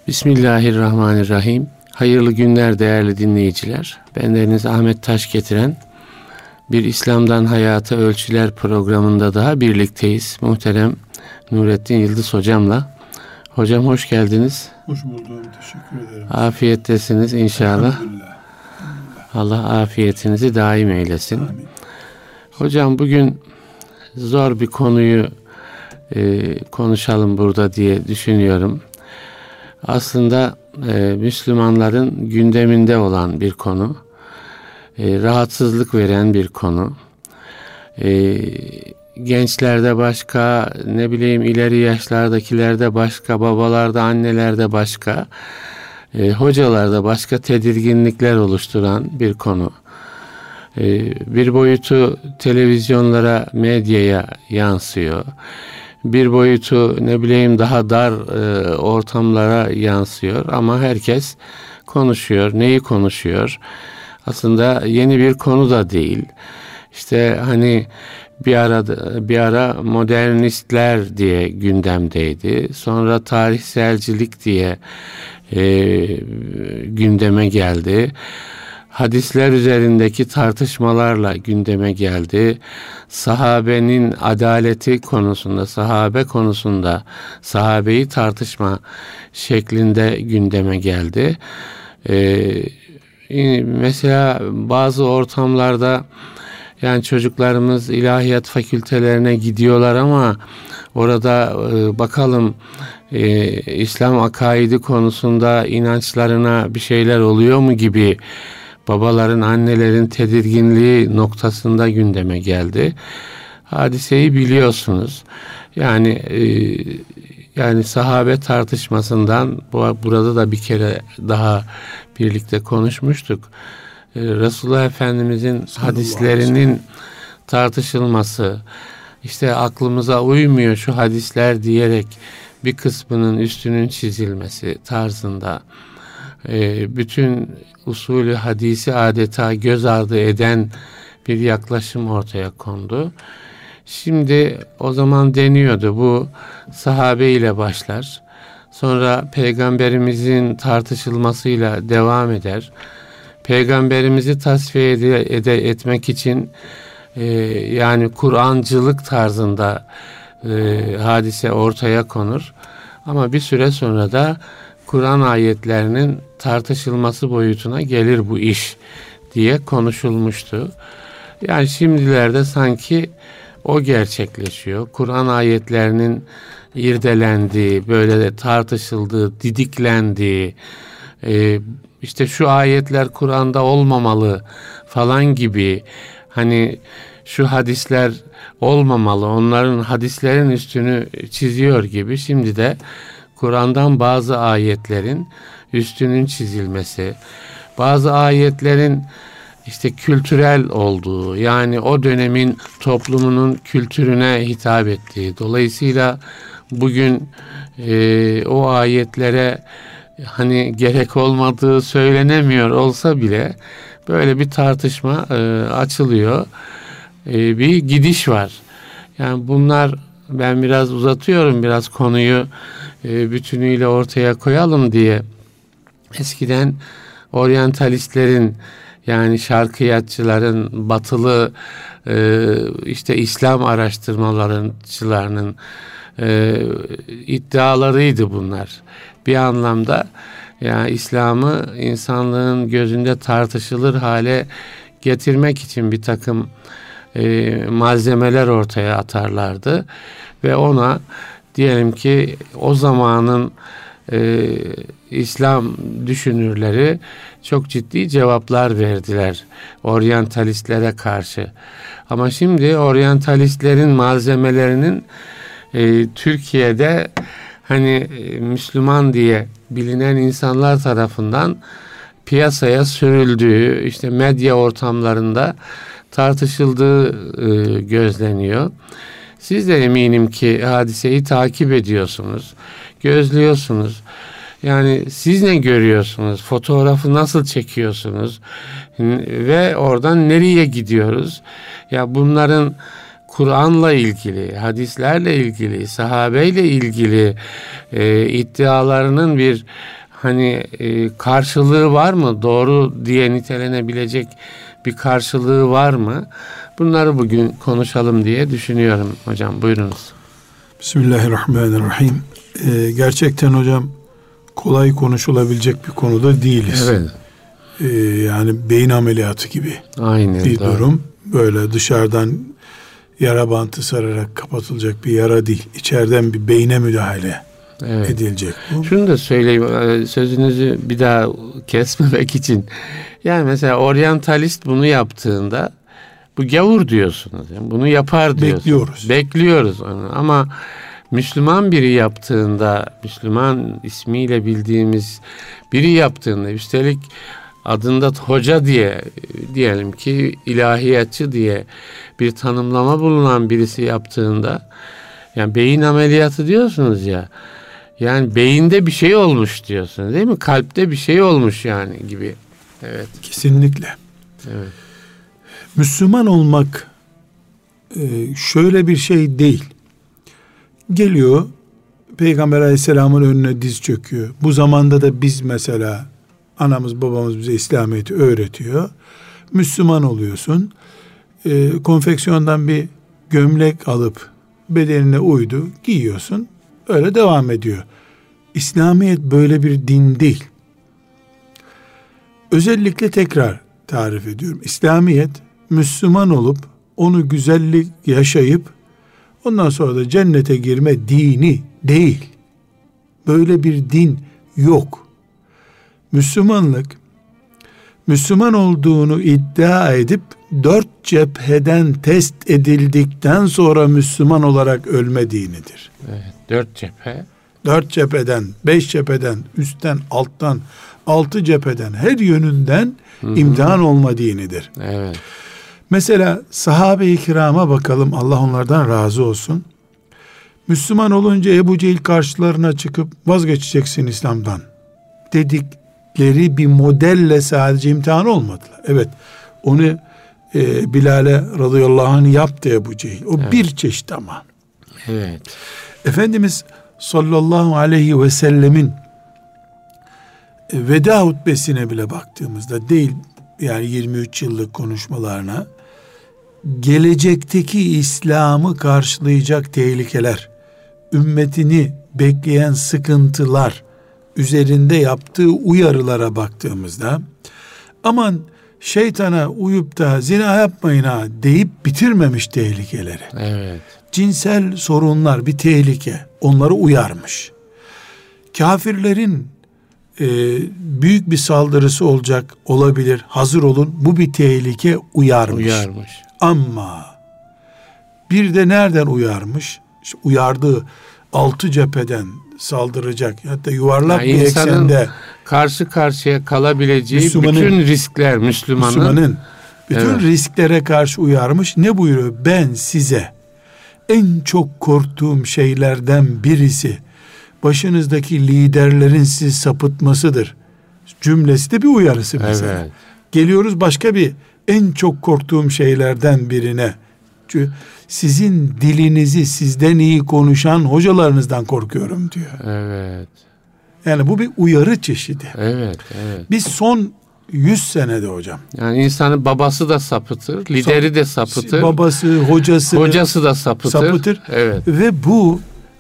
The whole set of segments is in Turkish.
Bismillahirrahmanirrahim. Hayırlı günler değerli dinleyiciler. Bendeniz Ahmet Taş getiren bir İslam'dan Hayata Ölçüler programında daha birlikteyiz. Muhterem Nurettin Yıldız hocamla. Hocam hoş geldiniz. Hoş buldum. Teşekkür ederim. Afiyettesiniz inşallah. Allah afiyetinizi daim eylesin. Amin. Hocam bugün zor bir konuyu konuşalım burada diye düşünüyorum. Aslında Müslümanların gündeminde olan bir konu, rahatsızlık veren bir konu. Gençlerde başka, ileri yaşlardakilerde başka, babalarda, annelerde başka, hocalarda başka tedirginlikler oluşturan bir konu. Bir boyutu televizyonlara, medyaya yansıyor. Bir boyutu daha dar ortamlara yansıyor ama herkes konuşuyor. Neyi konuşuyor? Aslında yeni bir konu da değil. İşte bir ara modernistler diye gündemdeydi. Sonra tarihselcilik diye gündeme geldi. Hadisler üzerindeki tartışmalarla gündeme geldi. Sahabenin adaleti konusunda, sahabe konusunda, sahabeyi tartışma şeklinde gündeme geldi. Mesela bazı ortamlarda çocuklarımız ilahiyat fakültelerine gidiyorlar ama orada bakalım İslam akaidi konusunda inançlarına bir şeyler oluyor mu gibi babaların, annelerin tedirginliği noktasında gündeme geldi. Hadiseyi biliyorsunuz. Yani sahabe tartışmasından burada da bir kere daha birlikte konuşmuştuk. Resulullah Efendimizin hadislerinin tartışılması, işte aklımıza uymuyor şu hadisler diyerek bir kısmının üstünün çizilmesi tarzında bütün usulü hadisi adeta göz ardı eden bir yaklaşım ortaya kondu. Şimdi o zaman deniyordu, bu sahabe ile başlar. Sonra peygamberimizin tartışılmasıyla devam eder. Peygamberimizi tasfiye etmek için Kur'ancılık tarzında hadise ortaya konur. Ama bir süre sonra da Kur'an ayetlerinin tartışılması boyutuna gelir bu iş diye konuşulmuştu. Yani şimdilerde sanki o gerçekleşiyor. Kur'an ayetlerinin irdelendiği, böyle de tartışıldığı, didiklendiği, işte şu ayetler Kur'an'da olmamalı falan gibi, şu hadisler olmamalı, onların hadislerin üstünü çiziyor gibi şimdi de Kur'an'dan bazı ayetlerin üstünün çizilmesi, bazı ayetlerin kültürel olduğu, o dönemin toplumunun kültürüne hitap ettiği, dolayısıyla bugün o ayetlere gerek olmadığı söylenemiyor olsa bile böyle bir tartışma açılıyor. Bir gidiş var. Bunlar, ben biraz uzatıyorum, biraz konuyu bütünüyle ortaya koyalım diye. Eskiden oryantalistlerin, şarkiyatçıların, batılı İslam araştırmalarının iddialarıydı bunlar. Bir anlamda İslam'ı insanlığın gözünde tartışılır hale getirmek için bir takım malzemeler ortaya atarlardı ve ona diyelim ki o zamanın İslam düşünürleri çok ciddi cevaplar verdiler oryantalistlere karşı. Ama şimdi oryantalistlerin malzemelerinin Türkiye'de Müslüman diye bilinen insanlar tarafından piyasaya sürüldüğü, medya ortamlarında tartışıldığı gözleniyor. Siz de eminim ki hadiseyi takip ediyorsunuz, gözlüyorsunuz. Siz ne görüyorsunuz? Fotoğrafı nasıl çekiyorsunuz? Ve oradan nereye gidiyoruz? Bunların Kur'an'la ilgili, hadislerle ilgili, sahabeyle ilgili iddialarının bir karşılığı var mı? Doğru diye nitelenebilecek bir karşılığı var mı? Bunları bugün konuşalım diye düşünüyorum hocam. Buyurunuz. Bismillahirrahmanirrahim. Gerçekten hocam kolay konuşulabilecek bir konuda değiliz. Evet. Yani beyin ameliyatı gibi Aynen, bir doğru. durum. Böyle dışarıdan yara bantı sararak kapatılacak bir yara değil. İçeriden bir beyne müdahale edilecek bu. Şunu da söyleyeyim, sözünüzü bir daha kesmemek için. Yani mesela oryantalist bunu yaptığında bu gavur diyorsunuz. Yani bunu yapar diyorsunuz. Bekliyoruz onu. Ama Müslüman biri yaptığında, Müslüman ismiyle bildiğimiz biri yaptığında, üstelik adında hoca diye, diyelim ki ilahiyatçı diye bir tanımlama bulunan birisi yaptığında, yani beyin ameliyatı diyorsunuz ya, yani beyinde bir şey olmuş diyorsunuz değil mi? Kalpte bir şey olmuş yani gibi. Evet. Kesinlikle. Evet. Müslüman olmak şöyle bir şey değil. Geliyor, Peygamber Aleyhisselam'ın önüne diz çöküyor. Bu zamanda da biz mesela, anamız babamız bize İslamiyet'i öğretiyor. Müslüman oluyorsun. Konfeksiyondan bir gömlek alıp bedenine uydu, giyiyorsun. Öyle devam ediyor. İslamiyet böyle bir din değil. Özellikle tekrar tarif ediyorum. İslamiyet, Müslüman olup onu güzellik yaşayıp ondan sonra da cennete girme dini değil. Böyle bir din yok. Müslümanlık, Müslüman olduğunu iddia edip 4 cepheden test edildikten sonra Müslüman olarak ölme dinidir. Evet, 4 cephe. 4 cepheden, 5 cepheden, üstten, alttan, 6 cepheden, her yönünden imtihan olma dinidir. Evet. Mesela sahabe-i kirama bakalım, Allah onlardan razı olsun. Müslüman olunca Ebu Cehil karşılarına çıkıp vazgeçeceksin İslam'dan dedikleri bir modelle sadece imtihan olmadılar. Evet, onu Bilal'e radıyallahu anh yaptı Ebu Cehil. O bir çeşit ama. Evet. Efendimiz sallallahu aleyhi ve sellemin veda hutbesine bile baktığımızda, değil yani 23 yıllık konuşmalarına, gelecekteki İslam'ı karşılayacak tehlikeler, ümmetini bekleyen sıkıntılar üzerinde yaptığı uyarılara baktığımızda, aman şeytana uyup da zina yapmayın ha deyip bitirmemiş tehlikeleri. Evet. Cinsel sorunlar bir tehlike, onları uyarmış. Kafirlerin büyük bir saldırısı olabilir, hazır olun, bu bir tehlike, uyarmış. Ama bir de nereden uyarmış? İşte uyardığı 6 cepheden saldıracak, hatta yuvarlak bir eksende karşı karşıya kalabileceği bütün riskler, Müslümanın bütün risklere karşı uyarmış. Ne buyuruyor? Ben size en çok korktuğum şeylerden birisi başınızdaki liderlerin sizi sapıtmasıdır cümlesi de bir uyarısı bize. Evet. Geliyoruz başka bir en çok korktuğum şeylerden birine. Çünkü sizin dilinizi sizden iyi konuşan hocalarınızdan korkuyorum diyor. Evet. Yani bu bir uyarı çeşidi. Evet, evet. Biz son 100 senede hocam. Yani insanın babası da sapıtır, lideri de sapıtır. Babası, hocası da sapıtır. Evet. Ve bu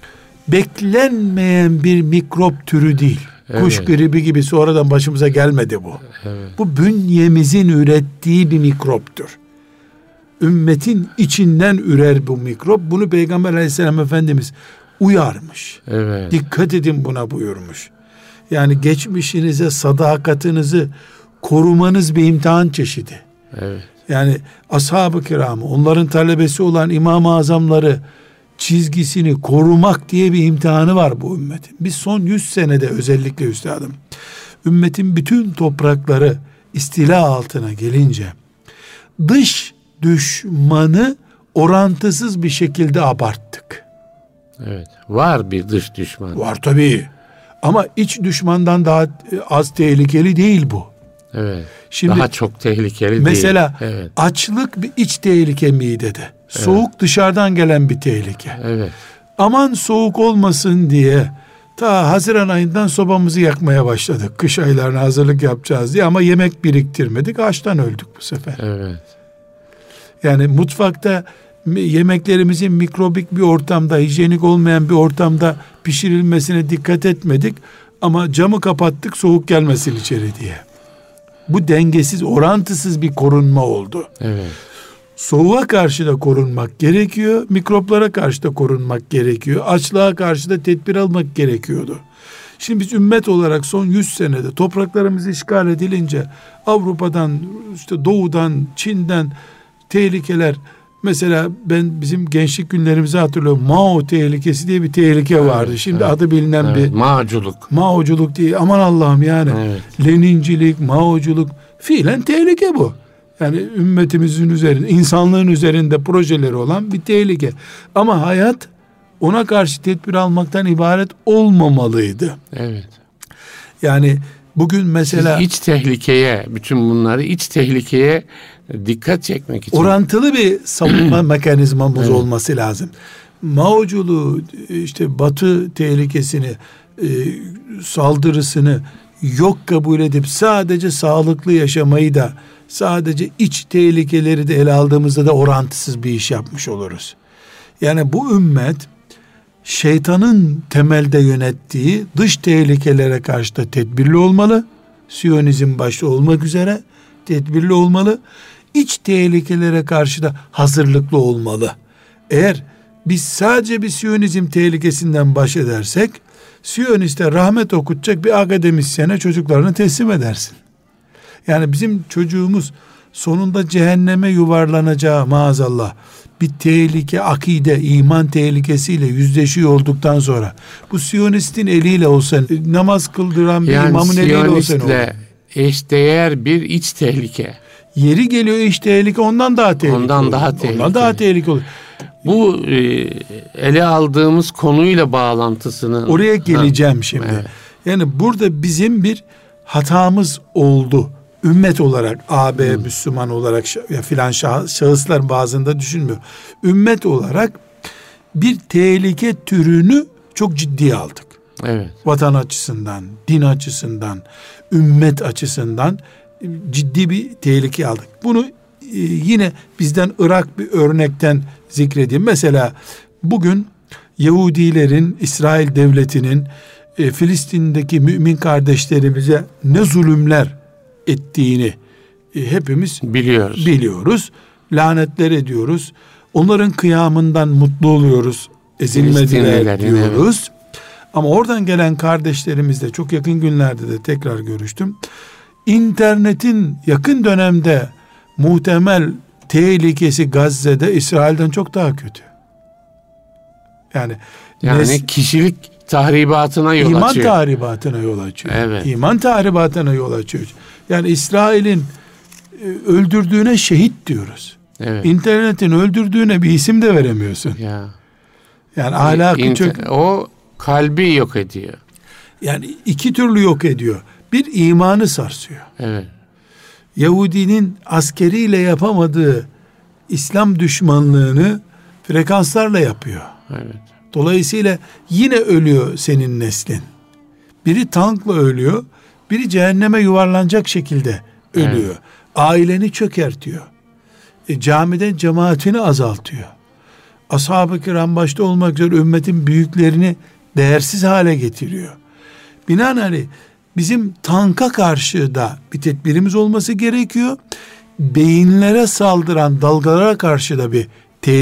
beklenmeyen bir mikrop türü değil. Evet. Kuş gribi gibi sonradan başımıza gelmedi bu. Evet. Bu bünyemizin ürettiği bir mikroptur. Ümmetin içinden ürer bu mikrop. Bunu Peygamber Aleyhisselam Efendimiz uyarmış. Evet. Dikkat edin buna buyurmuş. Yani geçmişinize sadakatinizi korumanız bir imtihan çeşidi. Evet. Yani ashab-ı kiramı, onların talebesi olan İmam-ı Azamları çizgisini korumak diye bir imtihanı var bu ümmetin. Biz son 100 senede özellikle üstadım, ümmetin bütün toprakları istila altına gelince dış düşmanı orantısız bir şekilde abarttık. Evet. Var bir dış düşman. Var tabii. Ama iç düşmandan daha az tehlikeli değil bu. Evet. Şimdi daha çok tehlikeli mesela değil. Evet. Açlık bir iç tehlike midede. Soğuk dışarıdan gelen bir tehlike. Evet. Aman soğuk olmasın diye ta Haziran ayından sobamızı yakmaya başladık. Kış aylarına hazırlık yapacağız diye, ama yemek biriktirmedik. Açtan öldük bu sefer. Evet. Yani mutfakta yemeklerimizin mikrobik bir ortamda, hijyenik olmayan bir ortamda pişirilmesine dikkat etmedik. Ama camı kapattık soğuk gelmesin içeri diye. Bu dengesiz, orantısız bir korunma oldu. Evet. Soğuğa karşı da korunmak gerekiyor. Mikroplara karşı da korunmak gerekiyor. Açlığa karşı da tedbir almak gerekiyordu. Şimdi biz ümmet olarak son 100 senede topraklarımız işgal edilince Avrupa'dan, işte Doğu'dan, Çin'den tehlikeler, mesela ben bizim gençlik günlerimizi hatırlıyorum. Mao tehlikesi diye bir tehlike vardı. Evet, şimdi evet, adı bilinen evet, bir Maoculuk diye, aman Allah'ım yani. Evet. Lenincilik, Maoculuk, fiilen tehlike bu. Yani ümmetimizin üzerinde, insanlığın üzerinde projeleri olan bir tehlike. Ama hayat ona karşı tedbir almaktan ibaret olmamalıydı. Evet. Yani bugün mesela Siz iç tehlikeye, bütün bunları iç tehlikeye dikkat çekmek için orantılı bir savunma mekanizmamız Evet. olması lazım. Maoculuğu, işte Batı tehlikesini, saldırısını yok kabul edip sadece sağlıklı yaşamayı da, sadece iç tehlikeleri de ele aldığımızda da orantısız bir iş yapmış oluruz. Yani bu ümmet şeytanın temelde yönettiği dış tehlikelere karşı da tedbirli olmalı. Siyonizm başta olmak üzere tedbirli olmalı. İç tehlikelere karşı da hazırlıklı olmalı. Eğer biz sadece bir Siyonizm tehlikesinden baş edersek, Siyoniste rahmet okutacak bir akademisyene çocuklarını teslim edersin. Yani bizim çocuğumuz sonunda cehenneme yuvarlanacağı maazallah bir tehlike, akide, iman tehlikesiyle yüzleşiyor olduktan sonra, bu Siyonistin eliyle olsa, namaz kıldıran bir yani imamın eliyle olsa ne olur? Siyonistle eşdeğer bir iç tehlike. Yeri geliyor iç tehlike ondan daha tehlikeli Ondan olur. daha tehlikeli. Ondan daha tehlikeli olur. Bu ele aldığımız konuyla bağlantısını Oraya geleceğim şimdi. Evet. Yani burada bizim bir hatamız oldu. Ümmet olarak, AB Müslüman olarak ya filan şahıslar bazında düşünmüyor. Ümmet olarak bir tehlike türünü çok ciddiye aldık. Evet. Vatan açısından, din açısından, ümmet açısından ciddi bir tehlike aldık. Bunu yine bizden Irak bir örnekten zikredeyim. Mesela bugün Yahudilerin, İsrail devletinin Filistin'deki mümin kardeşlerimize ne zulümler ettiğini hepimiz biliyoruz. Lanetler ediyoruz. Onların kıyamından mutlu oluyoruz. Ezilmediler diyoruz. Evet. Ama oradan gelen kardeşlerimizle çok yakın günlerde de tekrar görüştüm. İnternetin yakın dönemde muhtemel tehlikesi Gazze'de İsrail'den çok daha kötü. Yani kişilik tahribatına yol İman açıyor. tahribatına yol açıyor. Evet. İman tahribatına yol açıyor. Yani İsrail'in öldürdüğüne şehit diyoruz. Evet. İnternetin öldürdüğüne bir isim de veremiyorsun. Ya. Yani ahlakı çok... O kalbi yok ediyor. Yani iki türlü yok ediyor. Bir, imanı sarsıyor. Evet. Yahudinin askeriyle yapamadığı İslam düşmanlığını frekanslarla yapıyor. Evet. Dolayısıyla yine ölüyor senin neslin. Biri tankla ölüyor, biri cehenneme yuvarlanacak şekilde ölüyor. Evet. Aileni çökertiyor. Camiden cemaatini azaltıyor. Ashab-ı kiram başta olmak üzere ümmetin büyüklerini değersiz hale getiriyor. Binaenaleyh bizim tanka karşı da bir tedbirimiz olması gerekiyor. Beyinlere saldıran dalgalara karşı da bir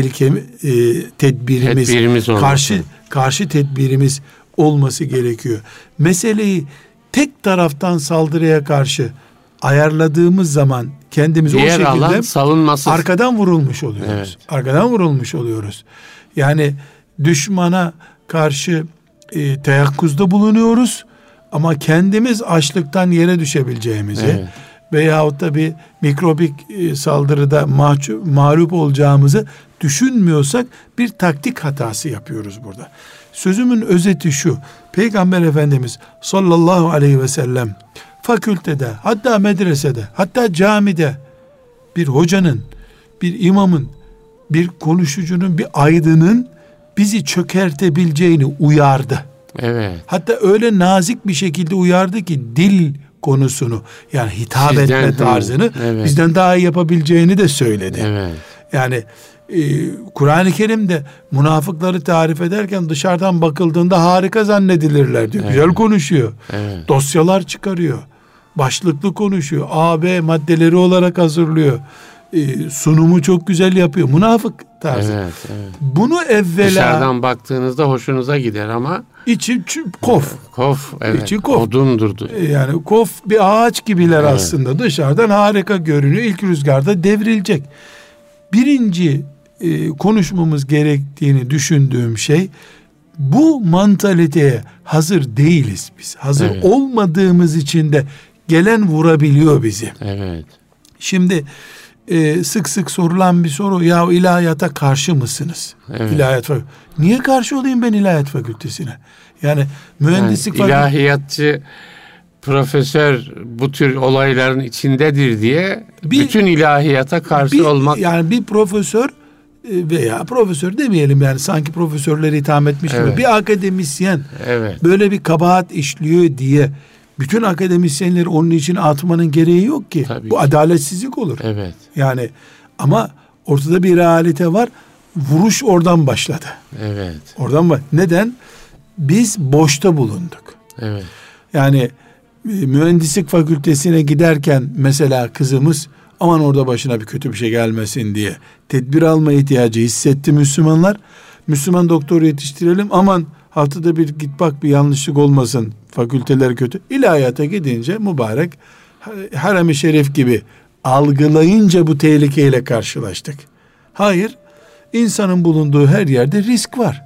tedbirimiz karşı tedbirimiz olması gerekiyor. Meseleyi tek taraftan saldırıya karşı ayarladığımız zaman kendimizi o şekilde arkadan vurulmuş oluyoruz. Evet. Arkadan vurulmuş oluyoruz. Yani düşmana karşı teyakkuzda bulunuyoruz ama kendimiz açlıktan yere düşebileceğimizi veyahut da bir mikrobik saldırıda mağlup olacağımızı düşünmüyorsak bir taktik hatası yapıyoruz burada. Sözümün özeti şu: Peygamber Efendimiz sallallahu aleyhi ve sellem fakültede, hatta medresede, hatta camide bir hocanın, bir imamın bir konuşucunun, bir aydının bizi çökertebileceğini uyardı. Evet. Hatta öyle nazik bir şekilde uyardı ki dil konusunu, yani hitap etme tarzını bizden daha iyi yapabileceğini de söyledi. Evet. Yani Kur'an-ı Kerim'de münafıkları tarif ederken dışarıdan bakıldığında harika zannedilirler diyor. Evet. Güzel konuşuyor. Evet. Dosyalar çıkarıyor. Başlıklı konuşuyor. A, B maddeleri olarak hazırlıyor. Sunumu çok güzel yapıyor. Münafık tarzı. Evet, evet. Bunu evvela dışarıdan baktığınızda hoşunuza gider ama içi kof. Kof, evet. İçi kof. Odundurdu. Yani kof bir ağaç gibiler aslında. Dışarıdan harika görünüyor. İlk rüzgarda devrilecek. Birinci konuşmamız gerektiğini düşündüğüm şey, bu mantaliteye hazır değiliz biz. Hazır olmadığımız için de gelen vurabiliyor bizi. Evet. Şimdi sık sık sorulan bir soru, ya ilahiyata karşı mısınız? Evet. İlahiyat fakültesi. Niye karşı olayım ben ilahiyat fakültesine? Yani mühendislik ilahiyatçı profesör bu tür olayların içindedir diye bütün ilahiyata karşı olmak. Yani bir profesör veya profesör demeyelim, yani sanki profesörleri itham etmiş gibi, bir akademisyen böyle bir kabahat işliyor diye bütün akademisyenleri onun için atmanın gereği yok ki. Tabii bu adaletsizlik olur. Evet. Yani ama ortada bir realite var. Vuruş oradan başladı. Evet. Neden? Biz boşta bulunduk. Evet. Yani mühendislik fakültesine giderken mesela kızımız, aman orada başına bir kötü bir şey gelmesin diye tedbir alma ihtiyacı hissetti Müslümanlar. Müslüman doktor yetiştirelim, aman haftada bir git bak bir yanlışlık olmasın, fakülteler kötü. İlahiyata gidince mübarek harem-i şerif gibi algılayınca bu tehlikeyle karşılaştık. Hayır, insanın bulunduğu her yerde risk var.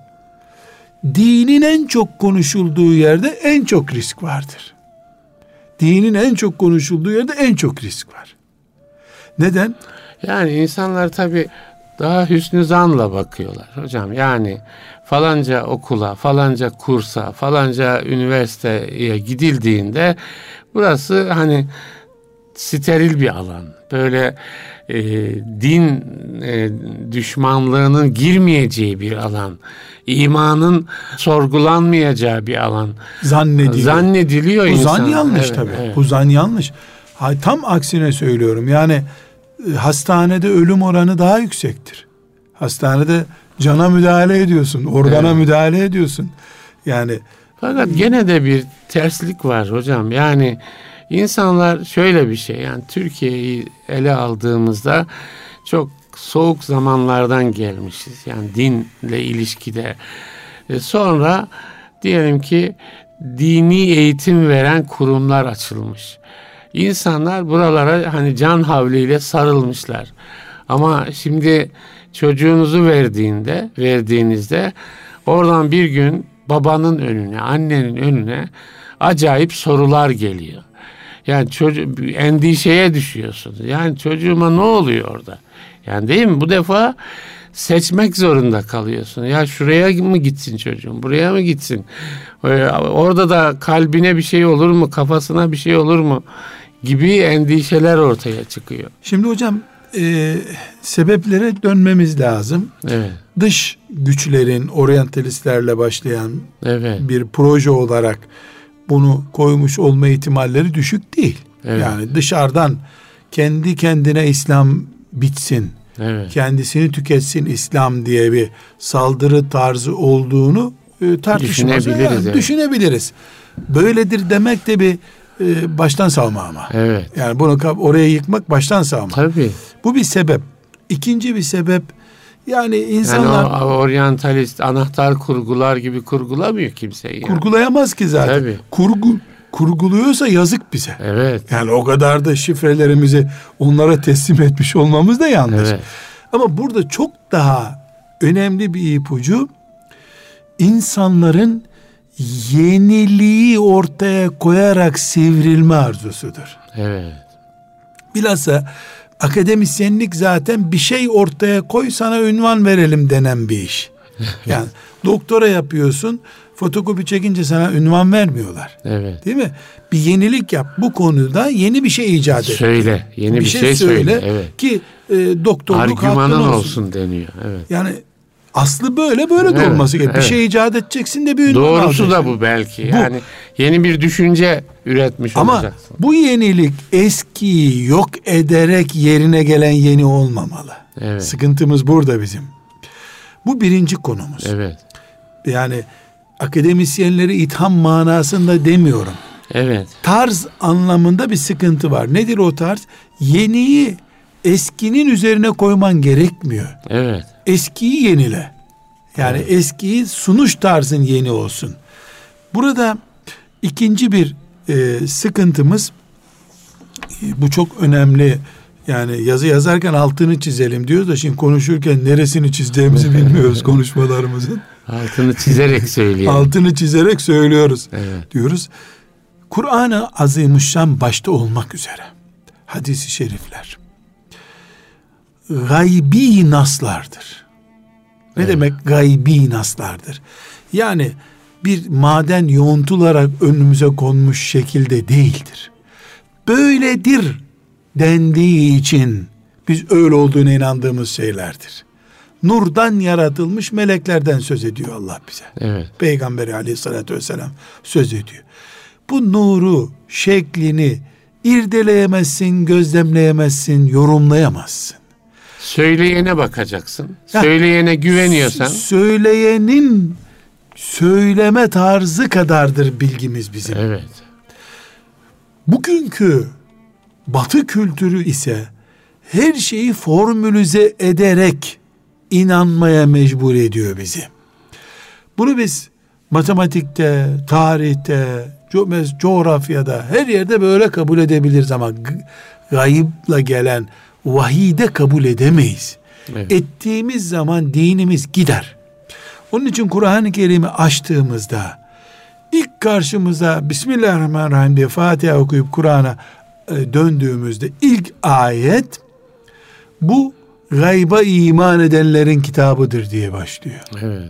Dinin en çok konuşulduğu yerde en çok risk vardır. Dinin en çok konuşulduğu yerde en çok risk var. Neden? Yani insanlar tabii daha hüsnü zanla bakıyorlar hocam. Yani falanca okula, falanca kursa, falanca üniversiteye gidildiğinde burası hani steril bir alan. Böyle din düşmanlığının girmeyeceği bir alan. İmanın sorgulanmayacağı bir alan. Zannediliyor bu insan. Zan yanlış tabii. Evet. Bu zan yanlış. Tam aksine söylüyorum. Yani hastanede ölüm oranı daha yüksektir. Hastanede cana müdahale ediyorsun, organa müdahale ediyorsun. Yani fakat gene de bir terslik var hocam. Yani insanlar şöyle bir şey, yani Türkiye'yi ele aldığımızda çok soğuk zamanlardan gelmişiz. Yani dinle ilişkide. Sonra diyelim ki dini eğitim veren kurumlar açılmış. İnsanlar buralara hani can havliyle sarılmışlar. Ama şimdi çocuğunuzu verdiğinizde oradan bir gün babanın önüne, annenin önüne acayip sorular geliyor. Yani endişeye düşüyorsunuz. Yani çocuğuma ne oluyor orada? Yani değil mi? Bu defa seçmek zorunda kalıyorsun. Ya şuraya mı gitsin çocuğum? Buraya mı gitsin? Orada da kalbine bir şey olur mu? Kafasına bir şey olur mu? Gibi endişeler ortaya çıkıyor. Şimdi hocam sebeplere dönmemiz lazım. Evet. Dış güçlerin, oryantalistlerle başlayan bir proje olarak bunu koymuş olma ihtimalleri düşük değil. Evet. Yani dışarıdan kendi kendine İslam bitsin, kendisini tüketsin İslam diye bir saldırı tarzı olduğunu düşünebiliriz. Böyledir demek de bir baştan savma ama. Evet. Yani bunu oraya yıkmak baştan savma. Tabii. Bu bir sebep. İkinci bir sebep, yani insanlar... Yani o oryantalist anahtar kurgular gibi kurgulamıyor kimse. Yani. Kurgulayamaz ki zaten. Tabii. Kurguluyorsa yazık bize. Evet. Yani o kadar da şifrelerimizi onlara teslim etmiş olmamız da yanlış. Evet. Ama burada çok daha önemli bir ipucu, insanların yeniliği ortaya koyarak sivrilme arzusudur. Evet. Bilhassa akademisyenlik zaten bir şey ortaya koy sana ünvan verelim denen bir iş. Yani doktora yapıyorsun, fotokopi çekince sana ünvan vermiyorlar. Evet. Değil mi? Bir yenilik yap. Bu konuda yeni bir şey icat et. Söyle. Yeni bir şey söyle. Evet. Ki doktorluk argümanın hakkın olsun deniyor. Evet. Yani aslı böyle de Evet, olması gerekiyor. evet. Bir şey icat edeceksin de bir ünvan Doğrusu alacaksın. da bu belki. Yani yeni bir düşünce üretmiş Ama olacaksın. bu yenilik eskiyi yok ederek yerine gelen yeni olmamalı. Evet. Sıkıntımız burada bizim. Bu birinci konumuz. Evet. Yani akademisyenleri itham manasında demiyorum. Evet. Tarz anlamında bir sıkıntı var. Nedir o tarz? Yeniyi eskinin üzerine koyman gerekmiyor. Evet. Eskiyi yenile. Yani eskiyi sunuş tarzın yeni olsun. Burada ikinci bir sıkıntımız, bu çok önemli. Yani yazı yazarken altını çizelim diyoruz da şimdi konuşurken neresini çizdiğimizi bilmiyoruz konuşmalarımızın. Altını çizerek söyleyelim. Altını çizerek söylüyoruz diyoruz. Kur'an-ı Azimüşşan başta olmak üzere hadis-i şerifler gaybi naslardır. Ne demek gaybi naslardır? Yani bir maden yoğuntularak önümüze konmuş şekilde değildir. Böyledir dendiği için biz öyle olduğuna inandığımız şeylerdir. Nurdan yaratılmış meleklerden söz ediyor Allah bize. Evet. Peygamberi aleyhissalatü vesselam söz ediyor. Bu nuru, şeklini irdeleyemezsin, gözlemleyemezsin, yorumlayamazsın. Söyleyene bakacaksın. Söyleyene güveniyorsan. Söyleyenin söyleme tarzı kadardır bilgimiz bizim. Evet. Bugünkü Batı kültürü ise her şeyi formülize ederek inanmaya mecbur ediyor bizi. Bunu biz matematikte, tarihte, coğrafyada her yerde böyle kabul edebiliriz ama gayıpla gelen vahide kabul edemeyiz. Evet. Ettiğimiz zaman dinimiz gider. Onun için Kur'an-ı Kerim'i açtığımızda ilk karşımıza Bismillahirrahmanirrahim diye Fatiha okuyup Kur'an'a döndüğümüzde ilk ayet bu gayba iman edenlerin kitabıdır diye başlıyor. Evet.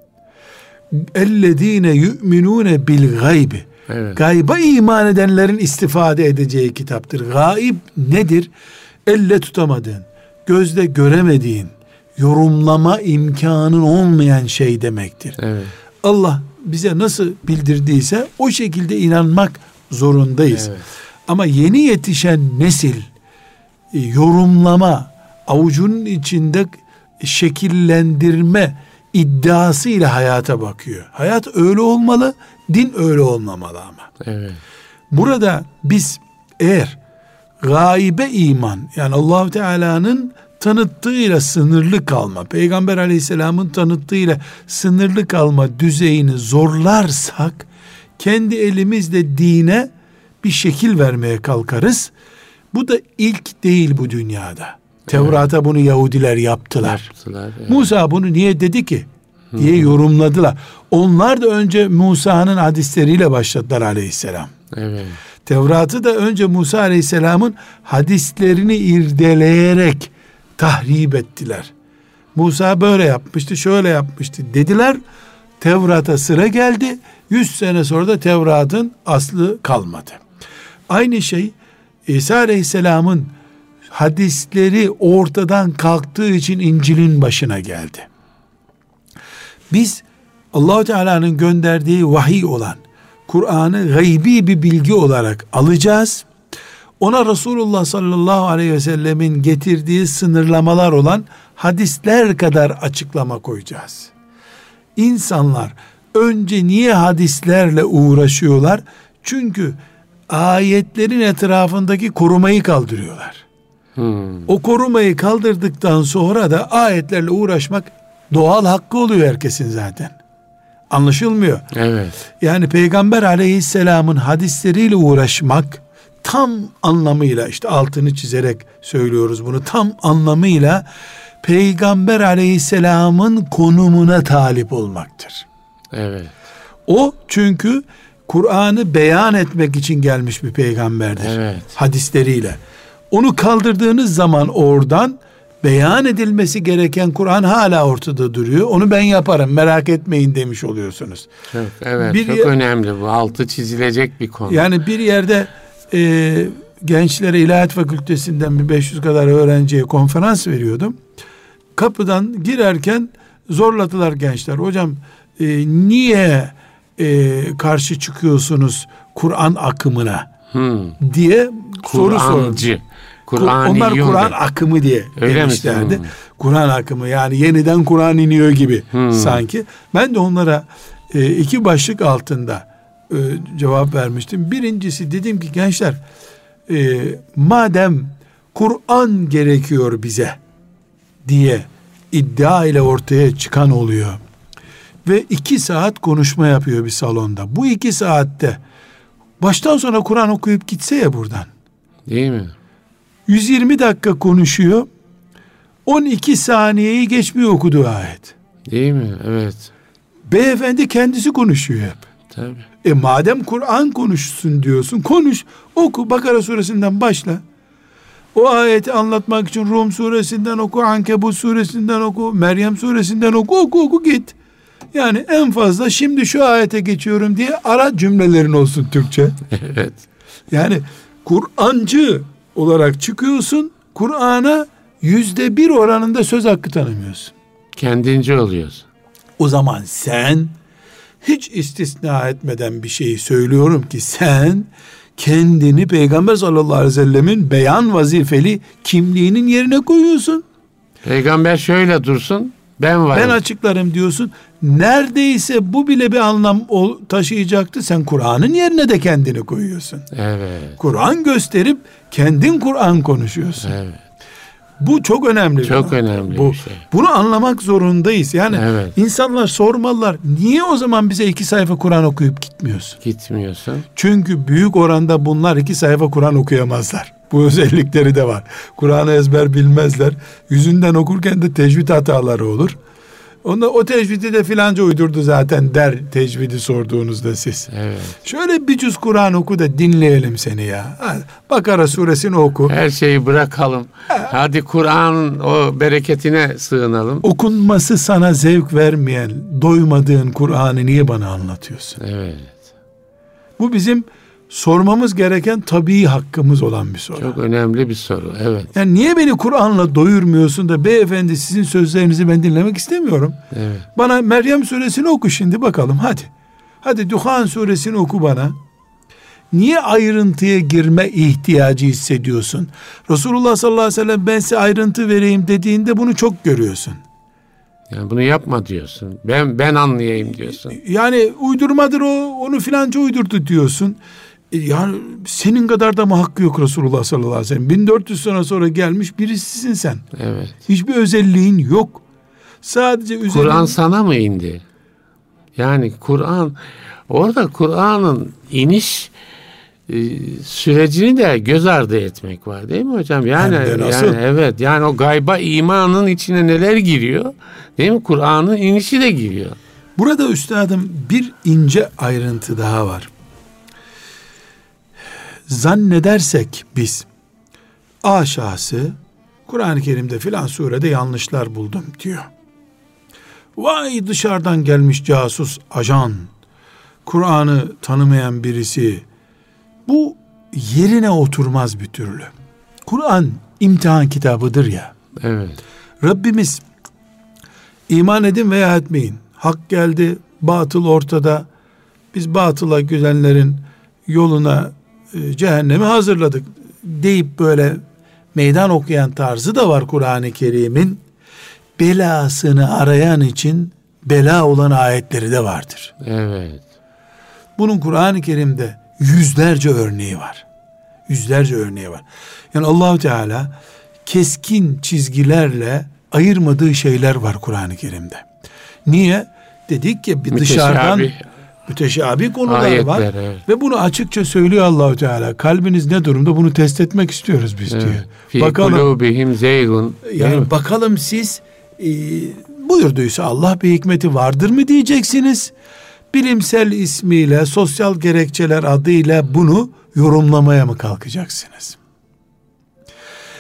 Ellezine yu'minune bil gaybi. Evet. Gayba iman edenlerin istifade edeceği kitaptır. Gayb nedir? Elle tutamadığın, gözle göremediğin, yorumlama imkanın olmayan şey demektir. Evet. Allah bize nasıl bildirdiyse o şekilde inanmak zorundayız. Evet. Ama yeni yetişen nesil yorumlama, avucunun içinde şekillendirme iddiasıyla hayata bakıyor. Hayat öyle olmalı, din öyle olmamalı ama. Evet. Burada biz eğer gaybe iman, yani Allah-u Teala'nın tanıttığıyla sınırlı kalma, Peygamber Aleyhisselam'ın tanıttığıyla sınırlı kalma düzeyini zorlarsak, kendi elimizle dine bir şekil vermeye kalkarız. Bu da ilk değil bu dünyada. Tevrat'a bunu Yahudiler yaptılar. Evet. Musa bunu niye dedi ki diye yorumladılar. Onlar da önce Musa'nın hadisleriyle başladılar aleyhisselam. Evet. Tevrat'ı da önce Musa aleyhisselamın hadislerini irdeleyerek tahrip ettiler. Musa böyle yapmıştı, şöyle yapmıştı dediler. Tevrat'a sıra geldi. 100 sene sonra da Tevrat'ın aslı kalmadı. Aynı şey İsa aleyhisselamın hadisleri ortadan kalktığı için İncil'in başına geldi. Biz Allah-u Teala'nın gönderdiği vahiy olan Kur'an'ı gaybi bir bilgi olarak alacağız. Ona Resulullah sallallahu aleyhi ve sellemin getirdiği sınırlamalar olan hadisler kadar açıklama koyacağız. İnsanlar önce niye hadislerle uğraşıyorlar? Çünkü ayetlerin etrafındaki korumayı kaldırıyorlar. O korumayı kaldırdıktan sonra da ayetlerle uğraşmak doğal hakkı oluyor herkesin zaten. Anlaşılmıyor. Evet. Yani Peygamber aleyhisselamın hadisleriyle uğraşmak tam anlamıyla, işte altını çizerek söylüyoruz bunu, tam anlamıyla Peygamber aleyhisselamın konumuna talip olmaktır. Evet. O çünkü Kur'an'ı beyan etmek için gelmiş bir peygamberdir. Evet. Hadisleriyle. Onu kaldırdığınız zaman oradan beyan edilmesi gereken Kur'an hala ortada duruyor. Onu ben yaparım, merak etmeyin demiş oluyorsunuz. Evet, çok önemli bu. Altı çizilecek bir konu. Yani bir yerde gençlere İlahiyat Fakültesinden bir 500 kadar öğrenciye konferans veriyordum. Kapıdan girerken zorladılar gençler. Hocam niye karşı çıkıyorsunuz Kur'an akımına diye soru sordu. Onlar Kur'an akımı diye demişlerdi. Kur'an akımı, yani yeniden Kur'an iniyor gibi sanki. Ben de onlara iki başlık altında cevap vermiştim. Birincisi, dedim ki gençler, madem Kur'an gerekiyor bize diye iddia ile ortaya çıkan oluyor ve 2 saat konuşma yapıyor bir salonda. Bu 2 saatte baştan sona Kur'an okuyup gitse ya buradan. Değil mi? 120 dakika konuşuyor. 12 saniyeyi geçmiyor okuduğu ayet. Değil mi? Evet. Beyefendi kendisi konuşuyor hep. Tabii. Madem Kur'an konuşsun diyorsun, konuş, oku. Bakara suresinden başla. O ayeti anlatmak için Rum suresinden oku, Ankebut suresinden oku, Meryem suresinden oku git. Yani en fazla şimdi şu ayete geçiyorum diye ara cümlelerin olsun Türkçe. Evet. Yani Kur'ancı olarak çıkıyorsun, Kur'an'a %1 oranında söz hakkı tanımıyorsun. Kendince oluyorsun. O zaman sen, hiç istisna etmeden bir şeyi söylüyorum ki, sen kendini Peygamber sallallahu aleyhi ve sellemin beyan vazifeli kimliğinin yerine koyuyorsun. Peygamber şöyle dursun, ben varım, ben açıklarım diyorsun. Neredeyse bu bile bir anlam taşıyacaktı. Sen Kur'an'ın yerine de kendini koyuyorsun. Evet. Kur'an gösterip kendin Kur'an konuşuyorsun. Evet. Bu çok önemli. Çok önemli bir şey. Bunu anlamak zorundayız. Yani evet, insanlar sormalılar. Niye o zaman bize 2 sayfa Kur'an okuyup gitmiyorsun? Gitmiyorsun. Çünkü büyük oranda bunlar 2 sayfa Kur'an okuyamazlar. Bu özellikleri de var. Kur'an'ı ezber bilmezler. Yüzünden okurken de tecvid hataları olur. O tecvidi de filanca uydurdu zaten der tecvidi sorduğunuzda siz. Evet. Şöyle bir cüz Kur'an oku da dinleyelim seni ya. Bakara suresini oku. Her şeyi bırakalım. Hadi Kur'an o bereketine sığınalım. Okunması sana zevk vermeyen, doymadığın Kur'an'ı niye bana anlatıyorsun? Evet. Bu bizim sormamız gereken tabii hakkımız olan bir soru. Çok önemli bir soru. Evet. Yani niye beni Kur'an'la doyurmuyorsun da beyefendi sizin sözlerinizi ben dinlemek istemiyorum. Evet. Bana Meryem suresini oku şimdi bakalım hadi. Hadi Duhan suresini oku bana. Niye ayrıntıya girme ihtiyacı hissediyorsun? Resulullah sallallahu aleyhi ve sellem ben size ayrıntı vereyim dediğinde bunu çok görüyorsun. Yani bunu yapma diyorsun. Ben anlayayım diyorsun. Yani uydurmadır o, onu filanca uydurdu diyorsun. Yani senin kadar da mı hakkı yok Resulullah sallallahu aleyhi ve sellem? 1400 sene sonra gelmiş birisisin sen. Evet. Hiçbir özelliğin yok. Sadece Kur'an sana mı indi? Yani orada Kur'an'ın iniş sürecini de göz ardı etmek var değil mi hocam? Yani evet, yani o gayba imanın içine neler giriyor? Değil mi? Kur'an'ın inişi de giriyor. Burada üstadım bir ince ayrıntı daha var. Zannedersek biz A şahsı Kur'an-ı Kerim'de filan surede yanlışlar buldum diyor. Vay dışarıdan gelmiş casus ajan, Kur'an'ı tanımayan birisi. Bu yerine oturmaz bir türlü. Kur'an imtihan kitabıdır ya. Evet. Rabbimiz iman edin veya etmeyin. Hak geldi, batıl ortada. Biz batıla gidenlerin yoluna cehennemi hazırladık deyip böyle meydan okuyan tarzı da var Kur'an-ı Kerim'in. Belasını arayan için bela olan ayetleri de vardır. Evet. Bunun Kur'an-ı Kerim'de yüzlerce örneği var. Yüzlerce örneği var. Yani Allah-u Teala keskin çizgilerle ayırmadığı şeyler var Kur'an-ı Kerim'de. Niye? Dedik ki bir dışarıdan müteşabih konular ayetler, var. Evet. Ve bunu açıkça söylüyor Allah-u Teala. Kalbiniz ne durumda? Bunu test etmek istiyoruz biz diyor. Fi kulubihim zeygun. Yani bakalım siz buyurduysa Allah bir hikmeti vardır mı diyeceksiniz. Bilimsel ismiyle, sosyal gerekçeler adıyla bunu yorumlamaya mı kalkacaksınız?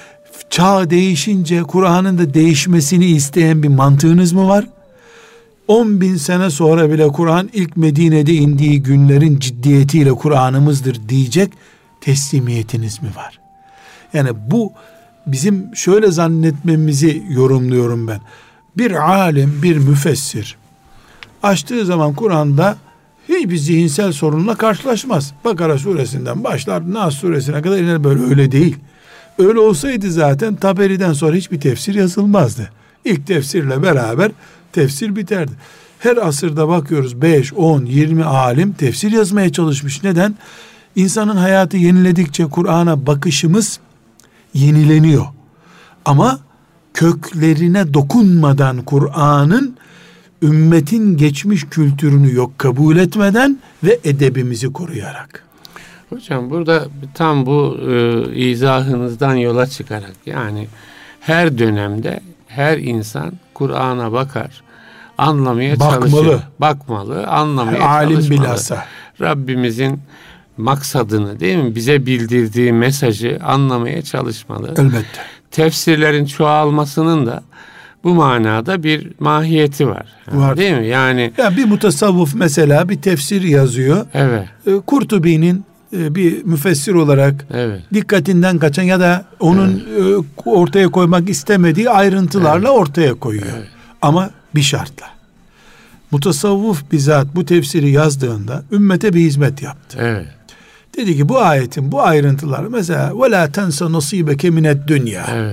çağ değişince Kur'an'ın da değişmesini isteyen bir mantığınız mı var? 10.000 sene sonra bile Kur'an ilk Medine'de indiği günlerin ciddiyetiyle Kur'an'ımızdır diyecek teslimiyetiniz mi var? Yani bu bizim şöyle zannetmemizi yorumluyorum ben. Bir alim, bir müfessir açtığı zaman Kur'an'da hiçbir zihinsel sorunla karşılaşmaz. Bakara suresinden başlar Nas suresine kadar iner, böyle öyle değil. Öyle olsaydı zaten Taberi'den sonra hiçbir tefsir yazılmazdı. İlk tefsirle beraber tefsir biterdi. Her asırda bakıyoruz 5, 10, 20 alim tefsir yazmaya çalışmış. Neden? İnsanın hayatı yeniledikçe Kur'an'a bakışımız yenileniyor. Ama köklerine dokunmadan Kur'an'ın ümmetin geçmiş kültürünü yok kabul etmeden ve edebimizi koruyarak. Hocam burada tam bu izahınızdan yola çıkarak, yani her dönemde her insan Kur'an'a bakar, anlamaya çalışır. Bakmalı, anlamaya çalışmalı. Alim bilhassa. Rabbimizin maksadını, değil mi, bize bildirdiği mesajı anlamaya çalışmalı. Elbette. Tefsirlerin çoğalmasının da bu manada bir mahiyeti var. Var. Değil mi? Yani ya bir mutasavvuf mesela bir tefsir yazıyor. Evet. Kurtubi'nin bir müfessir olarak evet. dikkatinden kaçan ya da onun ortaya koymak istemediği ayrıntılarla ortaya koyuyor. Evet. Ama bir şartla. Mutasavvuf bizzat bu tefsiri yazdığında ümmete bir hizmet yaptı. Evet. Dedi ki bu ayetin bu ayrıntıları mesela وَلَا تَنْسَ نَصِيبَكَ مِنَ الدُّنْيَا. Evet.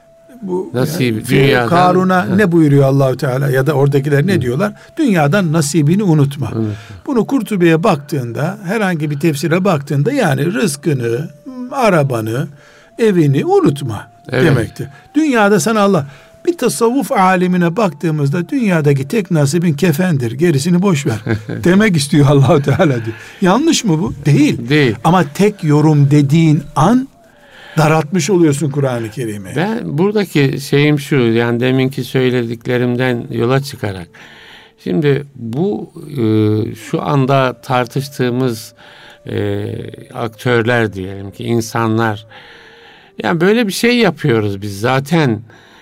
Bu nasibi yani, dünyadan. Karun'a ne buyuruyor Allahu Teala ya da oradakiler ne diyorlar? Dünyadan nasibini unutma. Bunu Kurtubi'ye baktığında, herhangi bir tefsire baktığında yani rızkını, arabanı, evini unutma demektir. Dünyada sana Allah, bir tasavvuf alimine baktığımızda dünyadaki tek nasibin kefendir, gerisini boş ver demek istiyor Allahu Teala diyor. Yanlış mı bu? Değil. Ama tek yorum dediğin an daraltmış oluyorsun Kur'an-ı Kerim'i. Ben buradaki şeyim şu, yani deminki söylediklerimden yola çıkarak, şimdi bu şu anda tartıştığımız aktörler diyelim ki, insanlar, yani böyle bir şey yapıyoruz biz zaten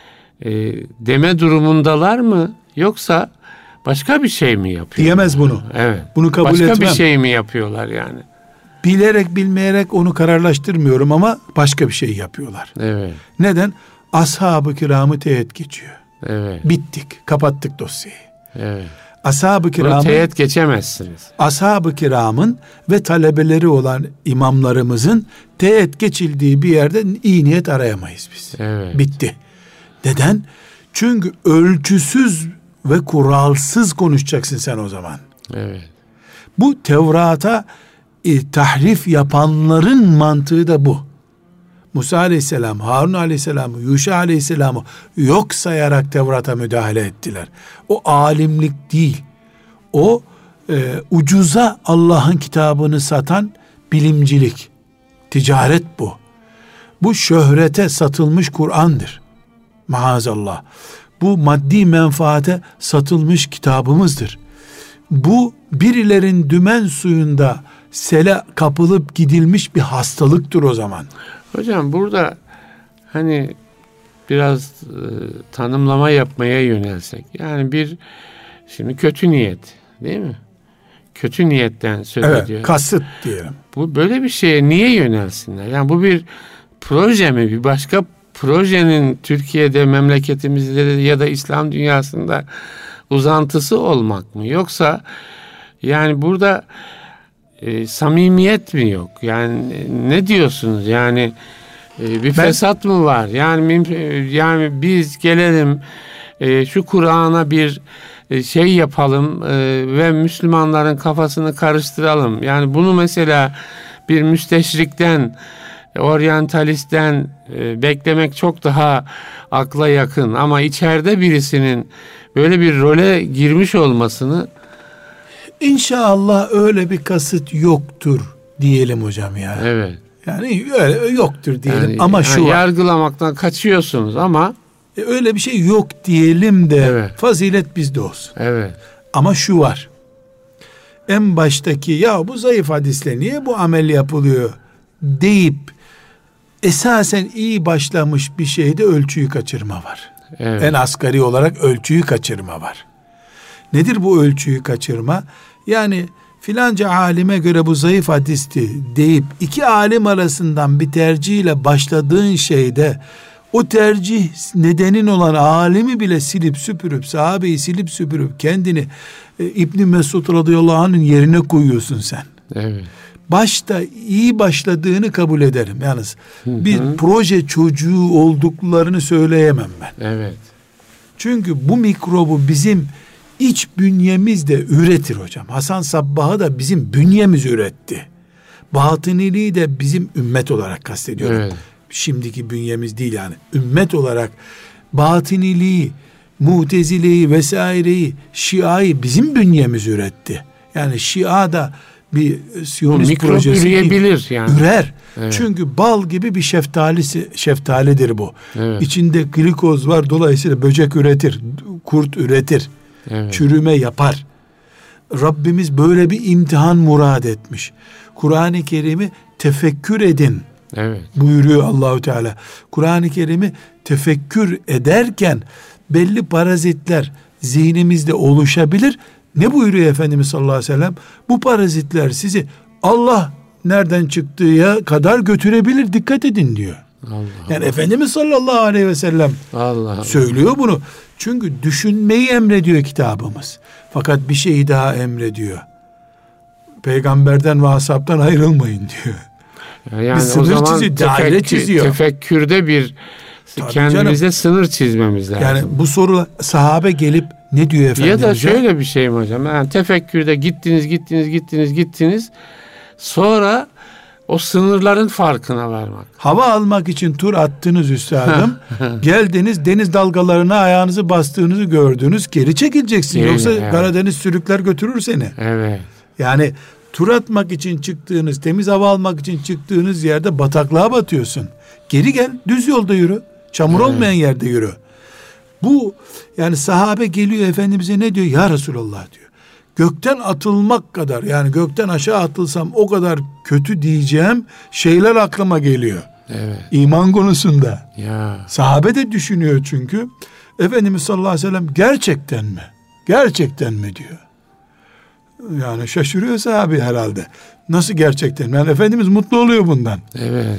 deme durumundalar mı, yoksa başka bir şey mi yapıyor? Diyemez bunu. Evet. Bunu kabul başka etmem. Bir şey mi yapıyorlar yani? Bilerek bilmeyerek onu kararlaştırmıyorum ama başka bir şey yapıyorlar. Evet. Neden? Ashab-ı kiramı teğet geçiyor. Evet. Bittik, kapattık dosyayı. Evet. Ashab-ı kiramın, teğet geçemezsiniz. Ashab-ı kiramın ve talebeleri olan imamlarımızın teğet geçildiği bir yerde iyi niyet arayamayız biz. Evet. Bitti. Neden? Çünkü ölçüsüz ve kuralsız konuşacaksın sen o zaman. Evet. Bu Tevrat'a tahrif yapanların mantığı da bu. Musa aleyhisselam, Harun aleyhisselamı, Yuşa aleyhisselamı yok sayarak Tevrat'a müdahale ettiler. O alimlik değil. O ucuza Allah'ın kitabını satan bilimcilik, ticaret bu. Bu şöhrete satılmış Kur'an'dır. Maazallah. Bu maddi menfaate satılmış kitabımızdır. Bu birilerin dümen suyunda sele kapılıp gidilmiş bir hastalıktır o zaman. Hocam burada hani biraz tanımlama yapmaya yönelsek. Yani şimdi kötü niyet, değil mi? Kötü niyetten söz ediyor. Evet, kasıt diyelim. Bu böyle bir şeye niye yönelsinler? Yani bu bir proje mi? Bir başka projenin Türkiye'de, memleketimizde ya da İslam dünyasında uzantısı olmak mı? Yoksa yani burada samimiyet mi yok? Yani ne diyorsunuz? Yani bir fesat mı var? Yani biz gelelim şu Kur'an'a bir şey yapalım ve Müslümanların kafasını karıştıralım. Yani bunu mesela bir müsteşrikten, oryantalistten beklemek çok daha akla yakın, ama içeride birisinin böyle bir role girmiş olmasını, İnşallah öyle bir kasıt yoktur diyelim hocam ya. evet. Yani öyle yoktur diyelim ama şu var. Yargılamaktan kaçıyorsunuz ama öyle bir şey yok diyelim de evet, fazilet bizde olsun. Evet. Ama şu var. En baştaki ya bu zayıf hadisle niye bu amel yapılıyor deyip esasen iyi başlamış bir şeyde ölçüyü kaçırma var. Evet. En asgari olarak ölçüyü kaçırma var. Nedir bu ölçüyü kaçırma? Yani filanca alime göre bu zayıf hadisti deyip iki alim arasından bir tercihle başladığın şeyde o tercih nedenin olan alimi bile silip süpürüp, sahabeyi silip süpürüp kendini İbn Mesud radıyallahu anh'ın yerine koyuyorsun sen. Evet. Başta iyi başladığını kabul ederim. Yalnız bir proje çocuğu olduklarını söyleyemem ben. Evet. Çünkü bu mikrobu bizim iç bünyemizde üretir hocam. Hasan Sabbah'ı da bizim bünyemiz üretti. Batıniliği de bizim ümmet olarak kastediyorum. Evet. Şimdiki bünyemiz değil yani. Ümmet olarak batıniliği, Mutezile'yi vesaireyi, Şia'yı bizim bünyemiz üretti. Yani Şia da bir Siyonist projesi üreyebilir yani. Ürer. Evet. Çünkü bal gibi bir şeftalidir bu. Evet. İçinde glikoz var, dolayısıyla böcek üretir, kurt üretir, Evet. çürüme yapar. Rabbimiz böyle bir imtihan murad etmiş. Kur'an-ı Kerim'i tefekkür edin. Evet. Buyuruyor Allahu Teala. Kur'an-ı Kerim'i tefekkür ederken belli parazitler zihnimizde oluşabilir. Ne buyuruyor Efendimiz sallallahu aleyhi ve sellem? Bu parazitler sizi Allah nereden çıktığı kadar götürebilir. Dikkat edin diyor. Allah Yani Allah. Efendimiz sallallahu aleyhi ve sellem Allah söylüyor bunu. Çünkü düşünmeyi emrediyor kitabımız. Fakat bir şeyi daha emrediyor. Peygamberden ve ashabtan ayrılmayın diyor. Yani bir sınır o zaman çiziyor, daire çiziyor. Tefekkürde bir Tabii kendimize canım. sınır çizmemiz lazım. Yani bu soru sahabe gelip ne diyor Efendimiz? Ya da şöyle bir şey mi hocam? Yani tefekkürde gittiniz. Sonra o sınırların farkına varmak. Hava almak için tur attınız üstadım. Geldiniz, deniz dalgalarına ayağınızı bastığınızı gördünüz. Geri çekileceksin. Geri, Yoksa evet. Karadeniz sürükler götürür seni. Evet. Yani tur atmak için çıktığınız, temiz hava almak için çıktığınız yerde bataklığa batıyorsun. Geri gel, düz yolda yürü. Çamur olmayan yerde yürü. Bu yani sahabe geliyor Efendimiz'e ne diyor? Ya Resulallah diyor. Gökten atılmak kadar, yani gökten aşağı atılsam o kadar kötü diyeceğim şeyler aklıma geliyor. Evet. İman konusunda. Ya. Sahabe de düşünüyor çünkü. Efendimiz sallallahu aleyhi ve sellem gerçekten mi? Gerçekten mi diyor. Yani şaşırıyor sahabe herhalde. Nasıl gerçekten? Yani Efendimiz mutlu oluyor bundan. Evet.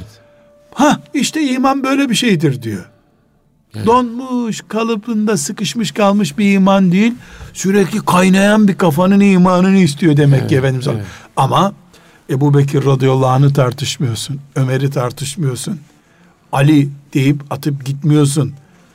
İşte iman böyle bir şeydir diyor. Evet. Donmuş, kalıbında sıkışmış kalmış bir iman değil. Sürekli kaynayan bir kafanın imanını istiyor demek ki Efendimiz. Evet. Ama Ebu Bekir radıyallahu anh'ı tartışmıyorsun. Ömer'i tartışmıyorsun. Ali deyip atıp gitmiyorsun.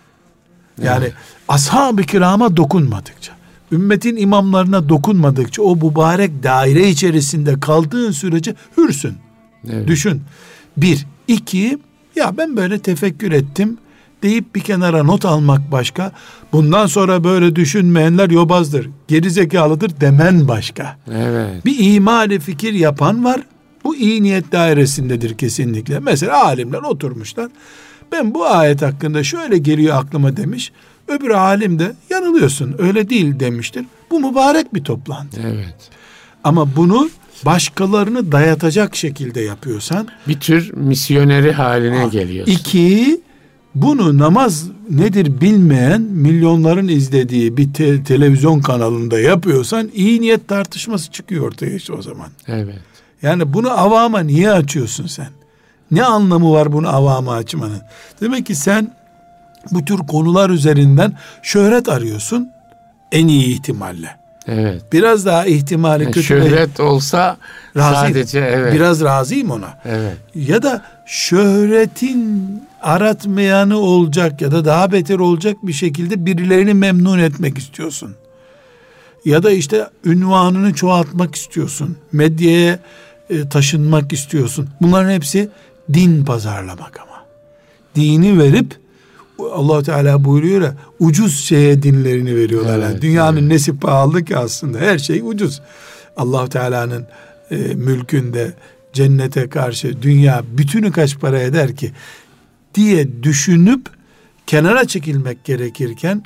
Yani ashab-ı kirama dokunmadıkça, ümmetin imamlarına dokunmadıkça o mübarek daire içerisinde kaldığın sürece hürsün. Evet. Düşün. 1, 2, ya ben böyle tefekkür ettim deyip bir kenara not almak başka. Bundan sonra böyle düşünmeyenler yobazdır, gerizekalıdır demen başka. Evet. Bir imali fikir yapan var. Bu iyi niyet dairesindedir kesinlikle. Mesela alimler oturmuşlar. Ben bu ayet hakkında şöyle geliyor aklıma demiş. Öbür alim de yanılıyorsun öyle değil demiştir. Bu mübarek bir toplantı. Evet. Ama bunu başkalarını dayatacak şekilde yapıyorsan, bir tür misyoneri haline geliyorsun. 2, bunu namaz nedir bilmeyen milyonların izlediği bir televizyon kanalında yapıyorsan iyi niyet tartışması çıkıyor ortaya işte o zaman. Evet. Yani bunu avama niye açıyorsun sen? Ne anlamı var bunu avama açmanın? Demek ki sen bu tür konular üzerinden şöhret arıyorsun en iyi ihtimalle. Evet. Biraz daha ihtimali Yani kötü. şöhret olsa razıyım. sadece evet. Biraz razıyım ona. Evet. Ya da şöhretin aratmayanı olacak ya da daha beter olacak bir şekilde birilerini memnun etmek istiyorsun. Ya da işte ünvanını çoğaltmak istiyorsun. Medyaya taşınmak istiyorsun. Bunların hepsi din pazarlamak ama. Dini verip Allah Teala buyuruyor ya, ucuz şeye dinlerini veriyorlar. Evet, yani dünyanın nesi pahalı ki aslında, her şey ucuz. Allah Teala'nın mülkünde cennete karşı dünya bütünü kaç para eder ki diye düşünüp kenara çekilmek gerekirken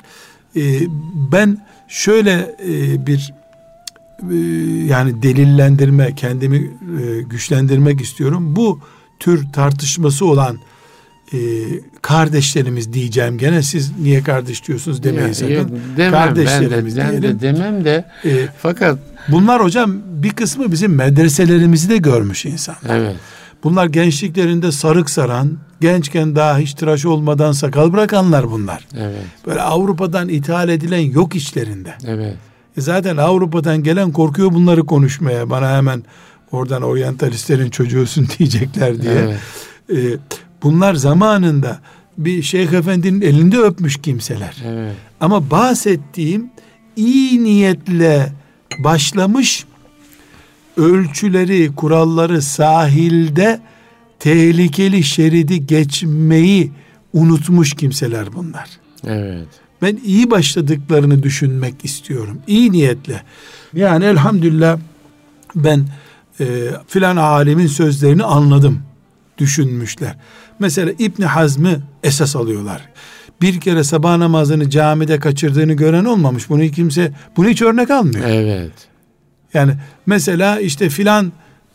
ben şöyle bir yani delillendirme, kendimi güçlendirmek istiyorum. Bu tür tartışması olan kardeşlerimiz diyeceğim gene, siz niye kardeş diyorsunuz demeyin sakın. Demem, Kardeşlerimiz ben de demem de fakat bunlar hocam bir kısmı bizim medreselerimizi de görmüş insan. evet. Bunlar gençliklerinde sarık saran, gençken daha hiç tıraş olmadan sakal bırakanlar bunlar. Evet. Böyle Avrupa'dan ithal edilen yok içlerinde. Evet. Zaten Avrupa'dan gelen korkuyor bunları konuşmaya. Bana hemen oradan oryantalistlerin çocuğusun diyecekler diye. Evet. Bunlar zamanında bir Şeyh Efendi'nin elinde öpmüş kimseler. Evet. Ama bahsettiğim iyi niyetle başlamış, ölçüleri, kuralları sahilde tehlikeli şeridi geçmeyi unutmuş kimseler bunlar. Evet. Ben iyi başladıklarını düşünmek istiyorum. İyi niyetle. Yani elhamdülillah ben filan alimin sözlerini anladım düşünmüşler. Mesela İbn Hazm'ı esas alıyorlar. Bir kere sabah namazını camide kaçırdığını gören olmamış. Bunu hiç örnek almıyor. Evet. Yani mesela işte filan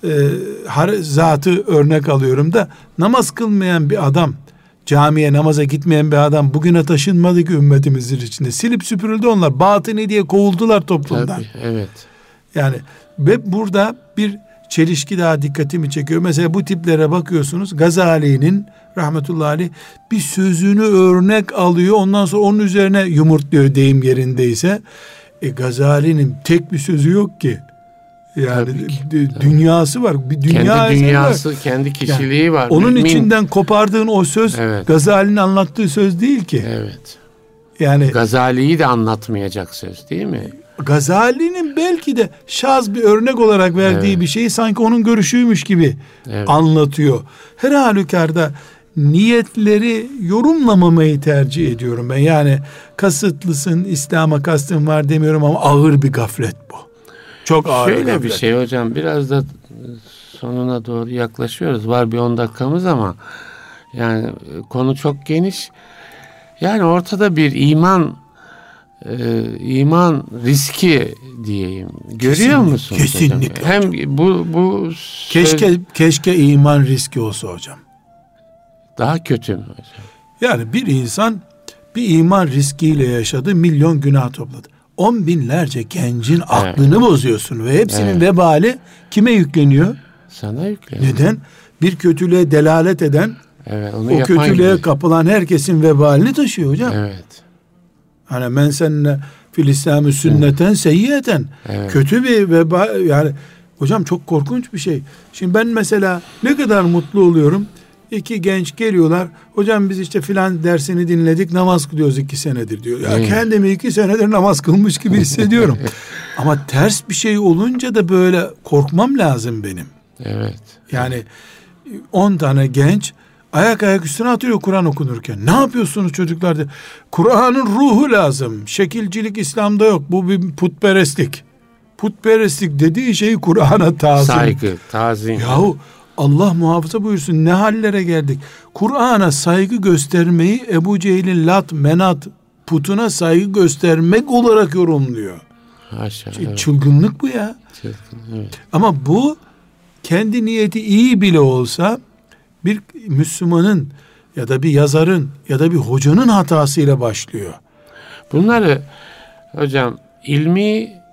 zatı örnek alıyorum da namaz kılmayan bir adam, camiye namaza gitmeyen bir adam bugüne taşınmadı ki ümmetimizin içinde. Silip süpürüldü onlar. Batıni diye kovuldular toplumdan. Tabii, evet. Yani ve burada bir çelişki daha dikkatimi çekiyor. Mesela bu tiplere bakıyorsunuz. Gazali'nin rahmetullahi aleyh bir sözünü örnek alıyor. Ondan sonra onun üzerine yumurtluyor deyim yerindeyse. Gazali'nin tek bir sözü yok ki. Yani dünyası var. Bir dünya kendi dünyası, var. Kendi kişiliği var. Onun içinden kopardığın o söz Gazali'nin anlattığı söz değil ki. Evet. Yani Gazali'yi de anlatmayacak söz değil mi? Gazali'nin belki de şaz bir örnek olarak verdiği bir şeyi sanki onun görüşüymüş gibi anlatıyor. Her halükarda niyetleri yorumlamamayı tercih ediyorum ben. Yani kasıtlısın, İslam'a kastın var demiyorum ama ağır bir gaflet bu. Çok ağır bir gaflet. Şöyle bir şey hocam, biraz da sonuna doğru yaklaşıyoruz. Var bir 10 dakikamız ama yani konu çok geniş. Yani ortada bir iman riski diyeyim. Görüyor musunuz? Kesinlikle. Hocam? Hem bu keşke iman riski olsa hocam. Daha kötü mü hocam? Yani bir insan bir iman riskiyle yaşadı, milyon günah topladı. 10 binlerce gencin aklını bozuyorsun ve hepsinin vebali kime yükleniyor? Sana yükleniyor. Neden? Bir kötülüğe delalet eden, o kötülüğe kapılan herkesin vebalini taşıyor hocam. Evet. Hani men senne fil İslam'ı sünneten seyyiyeten. Kötü bir vebal, yani hocam çok korkunç bir şey. Şimdi ben mesela ne kadar mutlu oluyorum. 2 genç geliyorlar. Hocam biz işte filan dersini dinledik, namaz kılıyoruz 2 senedir diyor. Ya kendimi 2 senedir namaz kılmış gibi hissediyorum. Ama ters bir şey olunca da böyle korkmam lazım benim. Evet. Yani 10 tane genç ayak üstüne atıyor Kur'an okunurken. Ne yapıyorsunuz çocuklar? Kur'an'ın ruhu lazım. Şekilcilik İslam'da yok. Bu bir putperestlik. Putperestlik dediği şey Kur'an'a tazim. Saygı, tazim. Yahu Allah muhafaza buyursun, ne hallere geldik. Kur'an'a saygı göstermeyi Ebu Cehil'in Lat, Menat putuna saygı göstermek olarak yorumluyor. Haşa, çılgınlık bu ya. Evet. Ama bu kendi niyeti iyi bile olsa bir Müslümanın ya da bir yazarın ya da bir hocanın hatasıyla başlıyor. Bunları hocam ilmi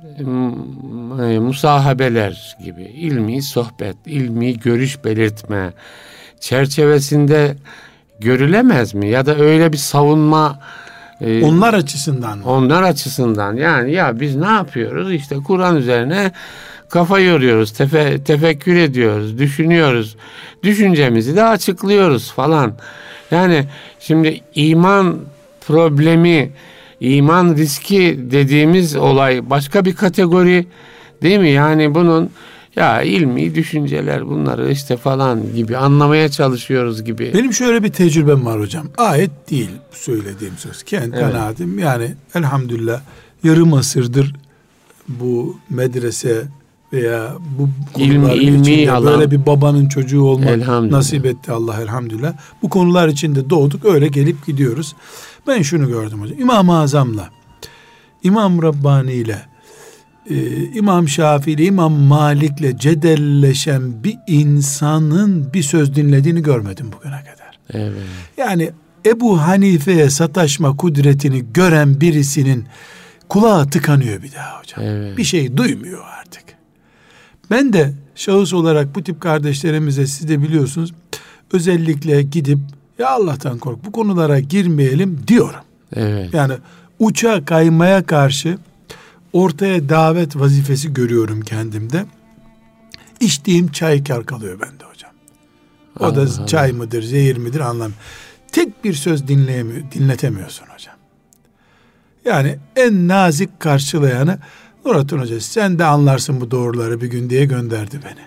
musahabeler gibi, ilmi sohbet, ilmi görüş belirtme çerçevesinde görülemez mi? Ya da öyle bir savunma onlar açısından mı? Onlar açısından yani ya biz ne yapıyoruz? İşte Kur'an üzerine kafa yoruyoruz, tefekkür ediyoruz, düşünüyoruz. Düşüncemizi de açıklıyoruz falan. Yani şimdi iman problemi, iman riski dediğimiz olay başka bir kategori değil mi? Yani bunun ya ilmi düşünceler bunları işte falan gibi anlamaya çalışıyoruz gibi. Benim şöyle bir tecrübem var hocam. Ayet değil söylediğim söz. Kendi kanaatim. Yani elhamdülillah yarım asırdır bu medrese veya bu ilmi alan, böyle bir babanın çocuğu olmak nasip etti Allah elhamdülillah. Bu konular içinde doğduk, öyle gelip gidiyoruz. Ben şunu gördüm hocam. İmam-ı Azam'la, İmam Rabbani ile, İmam Şafii ile, İmam Malik'le cedelleşen bir insanın bir söz dinlediğini görmedim bugüne kadar. Evet. Yani Ebu Hanife'ye sataşma kudretini gören birisinin kulağı tıkanıyor bir daha hocam. Evet. Bir şey duymuyor artık. Ben de şahıs olarak bu tip kardeşlerimize, siz de biliyorsunuz, özellikle gidip ya Allah'tan kork, bu konulara girmeyelim diyorum. Evet. Yani uça kaymaya karşı ortaya davet vazifesi görüyorum kendimde. İçtiğim çay kar kalıyor bende hocam. O Allah da Allah. çay mıdır, zehir midir anlamıyorum. Tek bir söz dinletemiyorsun hocam. Yani en nazik karşılayanı Nurattin Hoca sen de anlarsın bu doğruları bir gün diye gönderdi beni.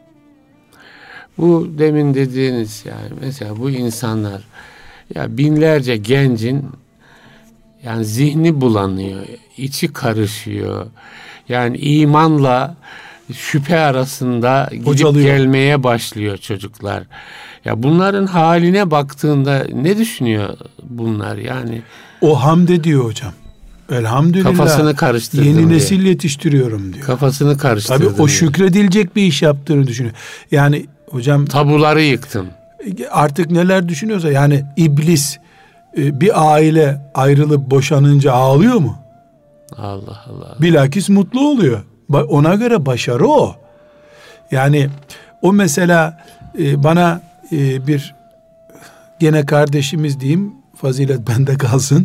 Bu demin dediğiniz, yani mesela bu insanlar, ya binlerce gencin yani zihni bulanıyor, içi karışıyor. Yani imanla şüphe arasında gidip Bocalıyor. gelmeye başlıyor çocuklar. Ya bunların haline baktığında ne düşünüyor bunlar yani? O hamd ediyor hocam. Elhamdülillah. Kafasını karıştırdım yeni diyor. nesil yetiştiriyorum diyor. Kafasını karıştırdım. Tabii o şükredilecek bir iş yaptığını düşünüyor. Yani hocam Tabuları yıktım. artık neler düşünüyorsa, yani iblis bir aile ayrılıp boşanınca ağlıyor mu? Allah Allah. Bilakis mutlu oluyor. Ona göre başarı o. Yani o mesela bana bir gene kardeşimiz diyeyim, fazilet bende kalsın.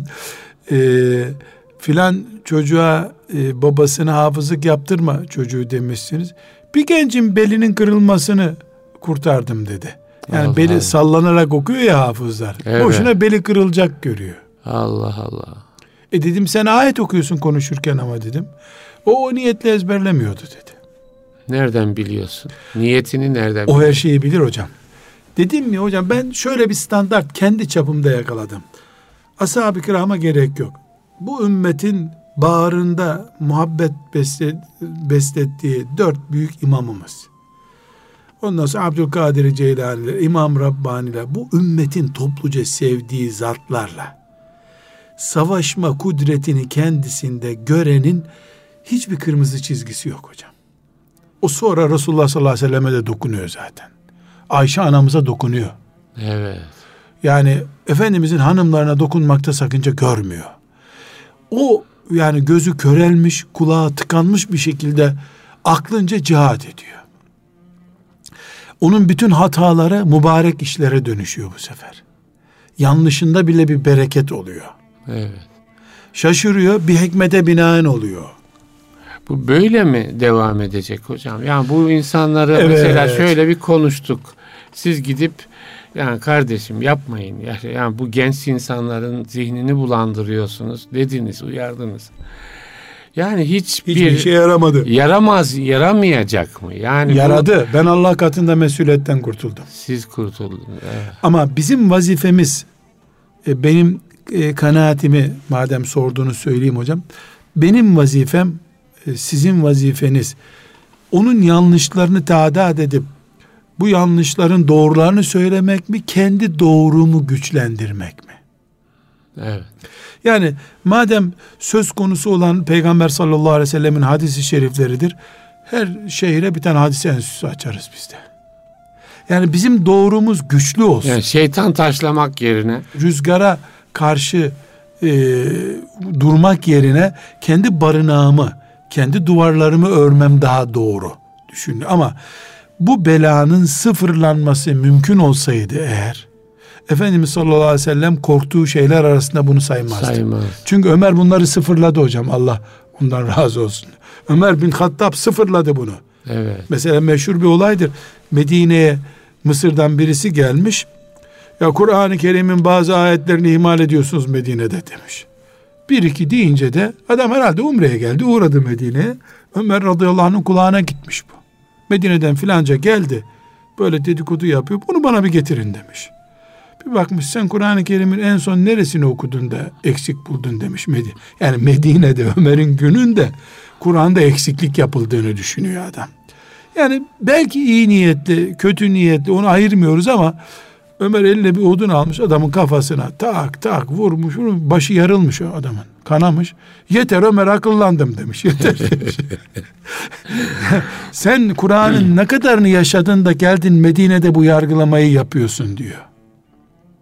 Filan çocuğa babasına hafızlık yaptırma çocuğu demişsiniz. Bir gencin belinin kırılmasını kurtardım dedi. Yani Allah beli Allah. sallanarak okuyor ya hafızlar. Evet. Boşuna beli kırılacak görüyor. Allah Allah. Dedim sen ayet okuyorsun konuşurken ama dedim. O niyetle ezberlemiyordu dedi. Nereden biliyorsun? Niyetini nereden O biliyorsun? her şeyi bilir hocam. Dedim mi hocam, ben şöyle bir standart kendi çapımda yakaladım. Ashab-ı kirama gerek yok. Bu ümmetin bağrında muhabbet beslettiği 4 büyük imamımız. Ondan sonra Abdülkadir Ceylani'ler, İmam Rabbani'ler, bu ümmetin topluca sevdiği zatlarla savaşma kudretini kendisinde görenin hiçbir kırmızı çizgisi yok hocam. O sonra Resulullah sallallahu aleyhi ve selleme de dokunuyor zaten. Ayşe anamıza dokunuyor. Evet. Yani Efendimizin hanımlarına dokunmakta sakınca görmüyor. O yani gözü körelmiş, kulağı tıkanmış bir şekilde aklınca cihad ediyor. Onun bütün hataları mübarek işlere dönüşüyor bu sefer. Yanlışında bile bir bereket oluyor. Evet. Şaşırıyor, bir hikmete binaen oluyor. Bu böyle mi devam edecek hocam? Yani bu insanları Evet. mesela şöyle bir konuştuk. Siz gidip yani kardeşim yapmayın. Yani bu genç insanların zihnini bulandırıyorsunuz dediniz, uyardınız. Yani Hiçbir işe yaramadı. Yaramayacak mı? Yani Yaradı. Ben Allah katında mesuliyetten kurtuldum. Siz kurtuldunuz. Evet. Ama bizim vazifemiz, benim kanaatimi madem sorduğunu söyleyeyim hocam. Benim vazifem, sizin vazifeniz, onun yanlışlarını tadat edip bu yanlışların doğrularını söylemek mi, kendi doğrumu güçlendirmek mi? Evet. Yani madem söz konusu olan Peygamber sallallahu aleyhi ve sellemin hadisi şerifleridir, her şehire bir tane hadis enstitüsü açarız biz de. Yani bizim doğrumuz güçlü olsun. Yani şeytan taşlamak yerine Rüzgara karşı durmak yerine kendi barınağımı, kendi duvarlarımı örmem daha doğru düşünüyorum. Ama bu belanın sıfırlanması mümkün olsaydı eğer, Efendimiz sallallahu aleyhi ve sellem korktuğu şeyler arasında bunu saymazdı. Çünkü Ömer bunları sıfırladı hocam, Allah ondan razı olsun. Ömer bin Hattab sıfırladı bunu. Evet. Mesela meşhur bir olaydır. Medine'ye Mısır'dan birisi gelmiş. Ya Kur'an-ı Kerim'in bazı ayetlerini ihmal ediyorsunuz Medine'de demiş. Bir iki deyince de adam herhalde umreye geldi, uğradı Medine'ye. Ömer radıyallahu anh'ın kulağına gitmiş bu. Medine'den filanca geldi. Böyle dedikodu yapıyor. Bunu bana bir getirin demiş. Bir bakmış, sen Kur'an-ı Kerim'in en son neresini okudun da eksik buldun demiş. Yani Medine'de Ömer'in gününde Kur'an'da eksiklik yapıldığını düşünüyor adam. Yani belki iyi niyetli, kötü niyetli onu ayırmıyoruz ama Ömer eline bir odun almış, adamın kafasına tak tak vurmuş, başı yarılmış o adamın, kanamış. Yeter Ömer, akıllandım demiş. Yeter demiş. Sen Kur'an'ın ne kadarını yaşadın da geldin Medine'de bu yargılamayı yapıyorsun diyor.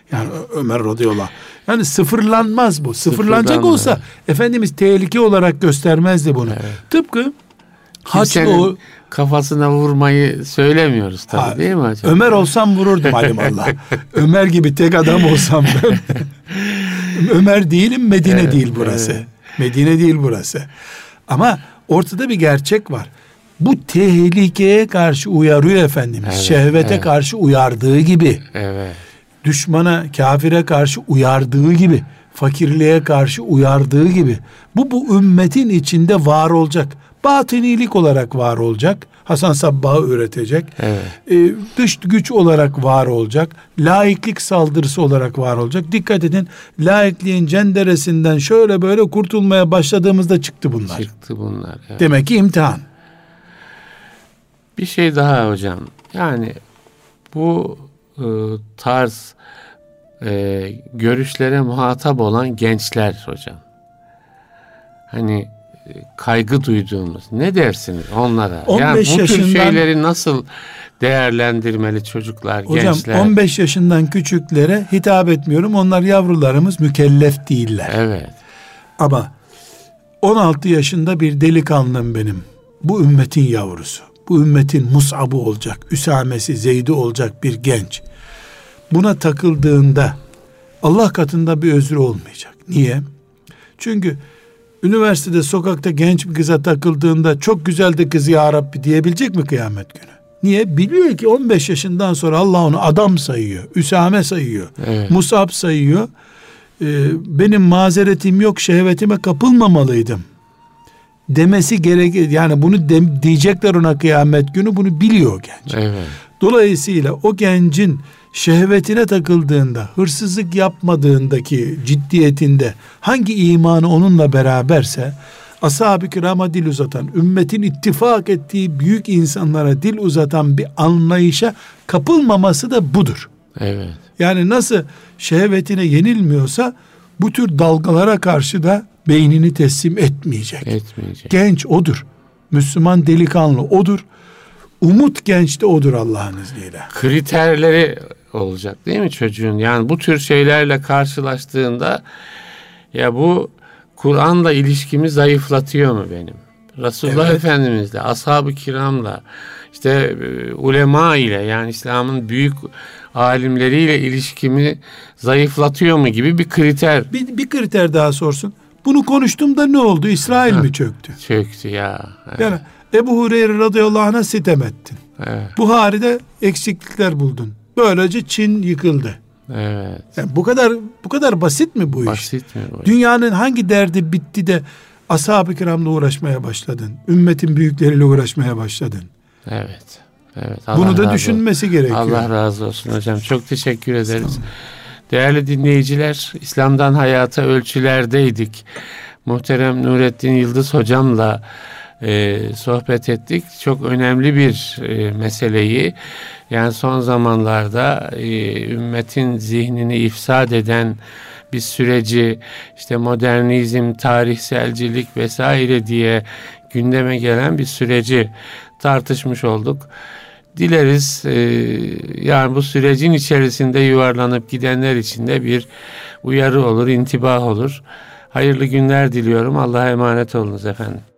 Yani Ömer radıyallahu anh. Yani sıfırlanmaz bu. Sıfırlanacak olsa Efendimiz tehlike olarak göstermezdi bunu. Evet. Tıpkı Haçlı kafasına vurmayı söylemiyoruz tabii, değil mi hocam? Ömer olsam vururdum alimallah. Ömer gibi tek adam olsam ben. Ömer değilim, Medine değil burası. Evet. Medine değil burası. Ama ortada bir gerçek var. Bu tehlikeye karşı uyarıyor Efendimiz. Evet, şehvete karşı uyardığı gibi. Evet. Düşmana, kafire karşı uyardığı gibi. Fakirliğe karşı uyardığı gibi. Bu ümmetin içinde var olacak. Batınilik olarak var olacak. Hasan Sabbah'ı üretecek. Evet. Dış güç olarak var olacak. Laiklik saldırısı olarak var olacak. Dikkat edin, laikliğin cenderesinden şöyle böyle kurtulmaya başladığımızda çıktı bunlar. Çıktı bunlar. Evet. Demek ki imtihan. Bir şey daha hocam. Yani bu tarz görüşlere muhatap olan gençler hocam. Hani kaygı duyduğumuz, ne dersiniz onlara? Yani bu tür şeyleri nasıl değerlendirmeli çocuklar, hocam, gençler? 15 yaşından küçüklere hitap etmiyorum. Onlar yavrularımız, mükellef değiller. Evet. Ama 16 yaşında bir delikanlım benim. Bu ümmetin yavrusu. Bu ümmetin Mus'ab'ı olacak, Üsamesi, Zeyd'i olacak bir genç. Buna takıldığında Allah katında bir özrü olmayacak. Niye? Çünkü üniversitede, sokakta genç bir kıza takıldığında çok güzel de kız ya Rabbi diyebilecek mi kıyamet günü? Niye? Biliyor ki 15 yaşından sonra Allah onu adam sayıyor, Üsame sayıyor, evet, Mus'ab sayıyor. Benim mazeretim yok, şehvetime kapılmamalıydım demesi gerekir. Yani bunu diyecekler ona kıyamet günü, bunu biliyor genç. Evet. Dolayısıyla o gencin şehvetine takıldığında, hırsızlık yapmadığındaki ciddiyetinde hangi imanı onunla beraberse, ashab-ı kirama dil uzatan, ümmetin ittifak ettiği büyük insanlara dil uzatan bir anlayışa kapılmaması da budur. Evet. Yani nasıl şehvetine yenilmiyorsa bu tür dalgalara karşı da beynini teslim etmeyecek. Genç odur. Müslüman delikanlı odur. Umut gençte odur Allah'ın izniyle. Kriterleri olacak değil mi çocuğun? Yani bu tür şeylerle karşılaştığında, ya bu Kur'an'la ilişkimi zayıflatıyor mu benim? Resulullah, evet, Efendimiz'le, ashab-ı kiramla, işte ulema ile, yani İslam'ın büyük alimleriyle ilişkimi zayıflatıyor mu gibi bir kriter. Bir kriter daha sorsun. Bunu konuştum da ne oldu? İsrail mi çöktü? Çöktü ya. Evet. Yani Ebu Hureyre radıyallahu anh'a sitem ettin. Evet. Buhari'de eksiklikler buldun. Böylece Çin yıkıldı. Evet. Yani bu kadar basit mi bu iş? Basit mi bu iş? Dünyanın hangi derdi bitti de ashab-ı kiramla uğraşmaya başladın? Ümmetin büyükleriyle uğraşmaya başladın. Evet. Evet. Bunu da düşünmesi gerekiyor. Allah razı olsun hocam. Çok teşekkür ederiz. Değerli dinleyiciler, İslam'dan Hayata Ölçülerdeydik. Muhterem Nurettin Yıldız hocamla sohbet ettik. Çok önemli bir meseleyi, yani son zamanlarda ümmetin zihnini ifsad eden bir süreci, işte modernizm, tarihselcilik vesaire diye gündeme gelen bir süreci tartışmış olduk. Dileriz yani bu sürecin içerisinde yuvarlanıp gidenler için de bir uyarı olur, intibah olur. Hayırlı günler diliyorum. Allah'a emanet olunuz efendim.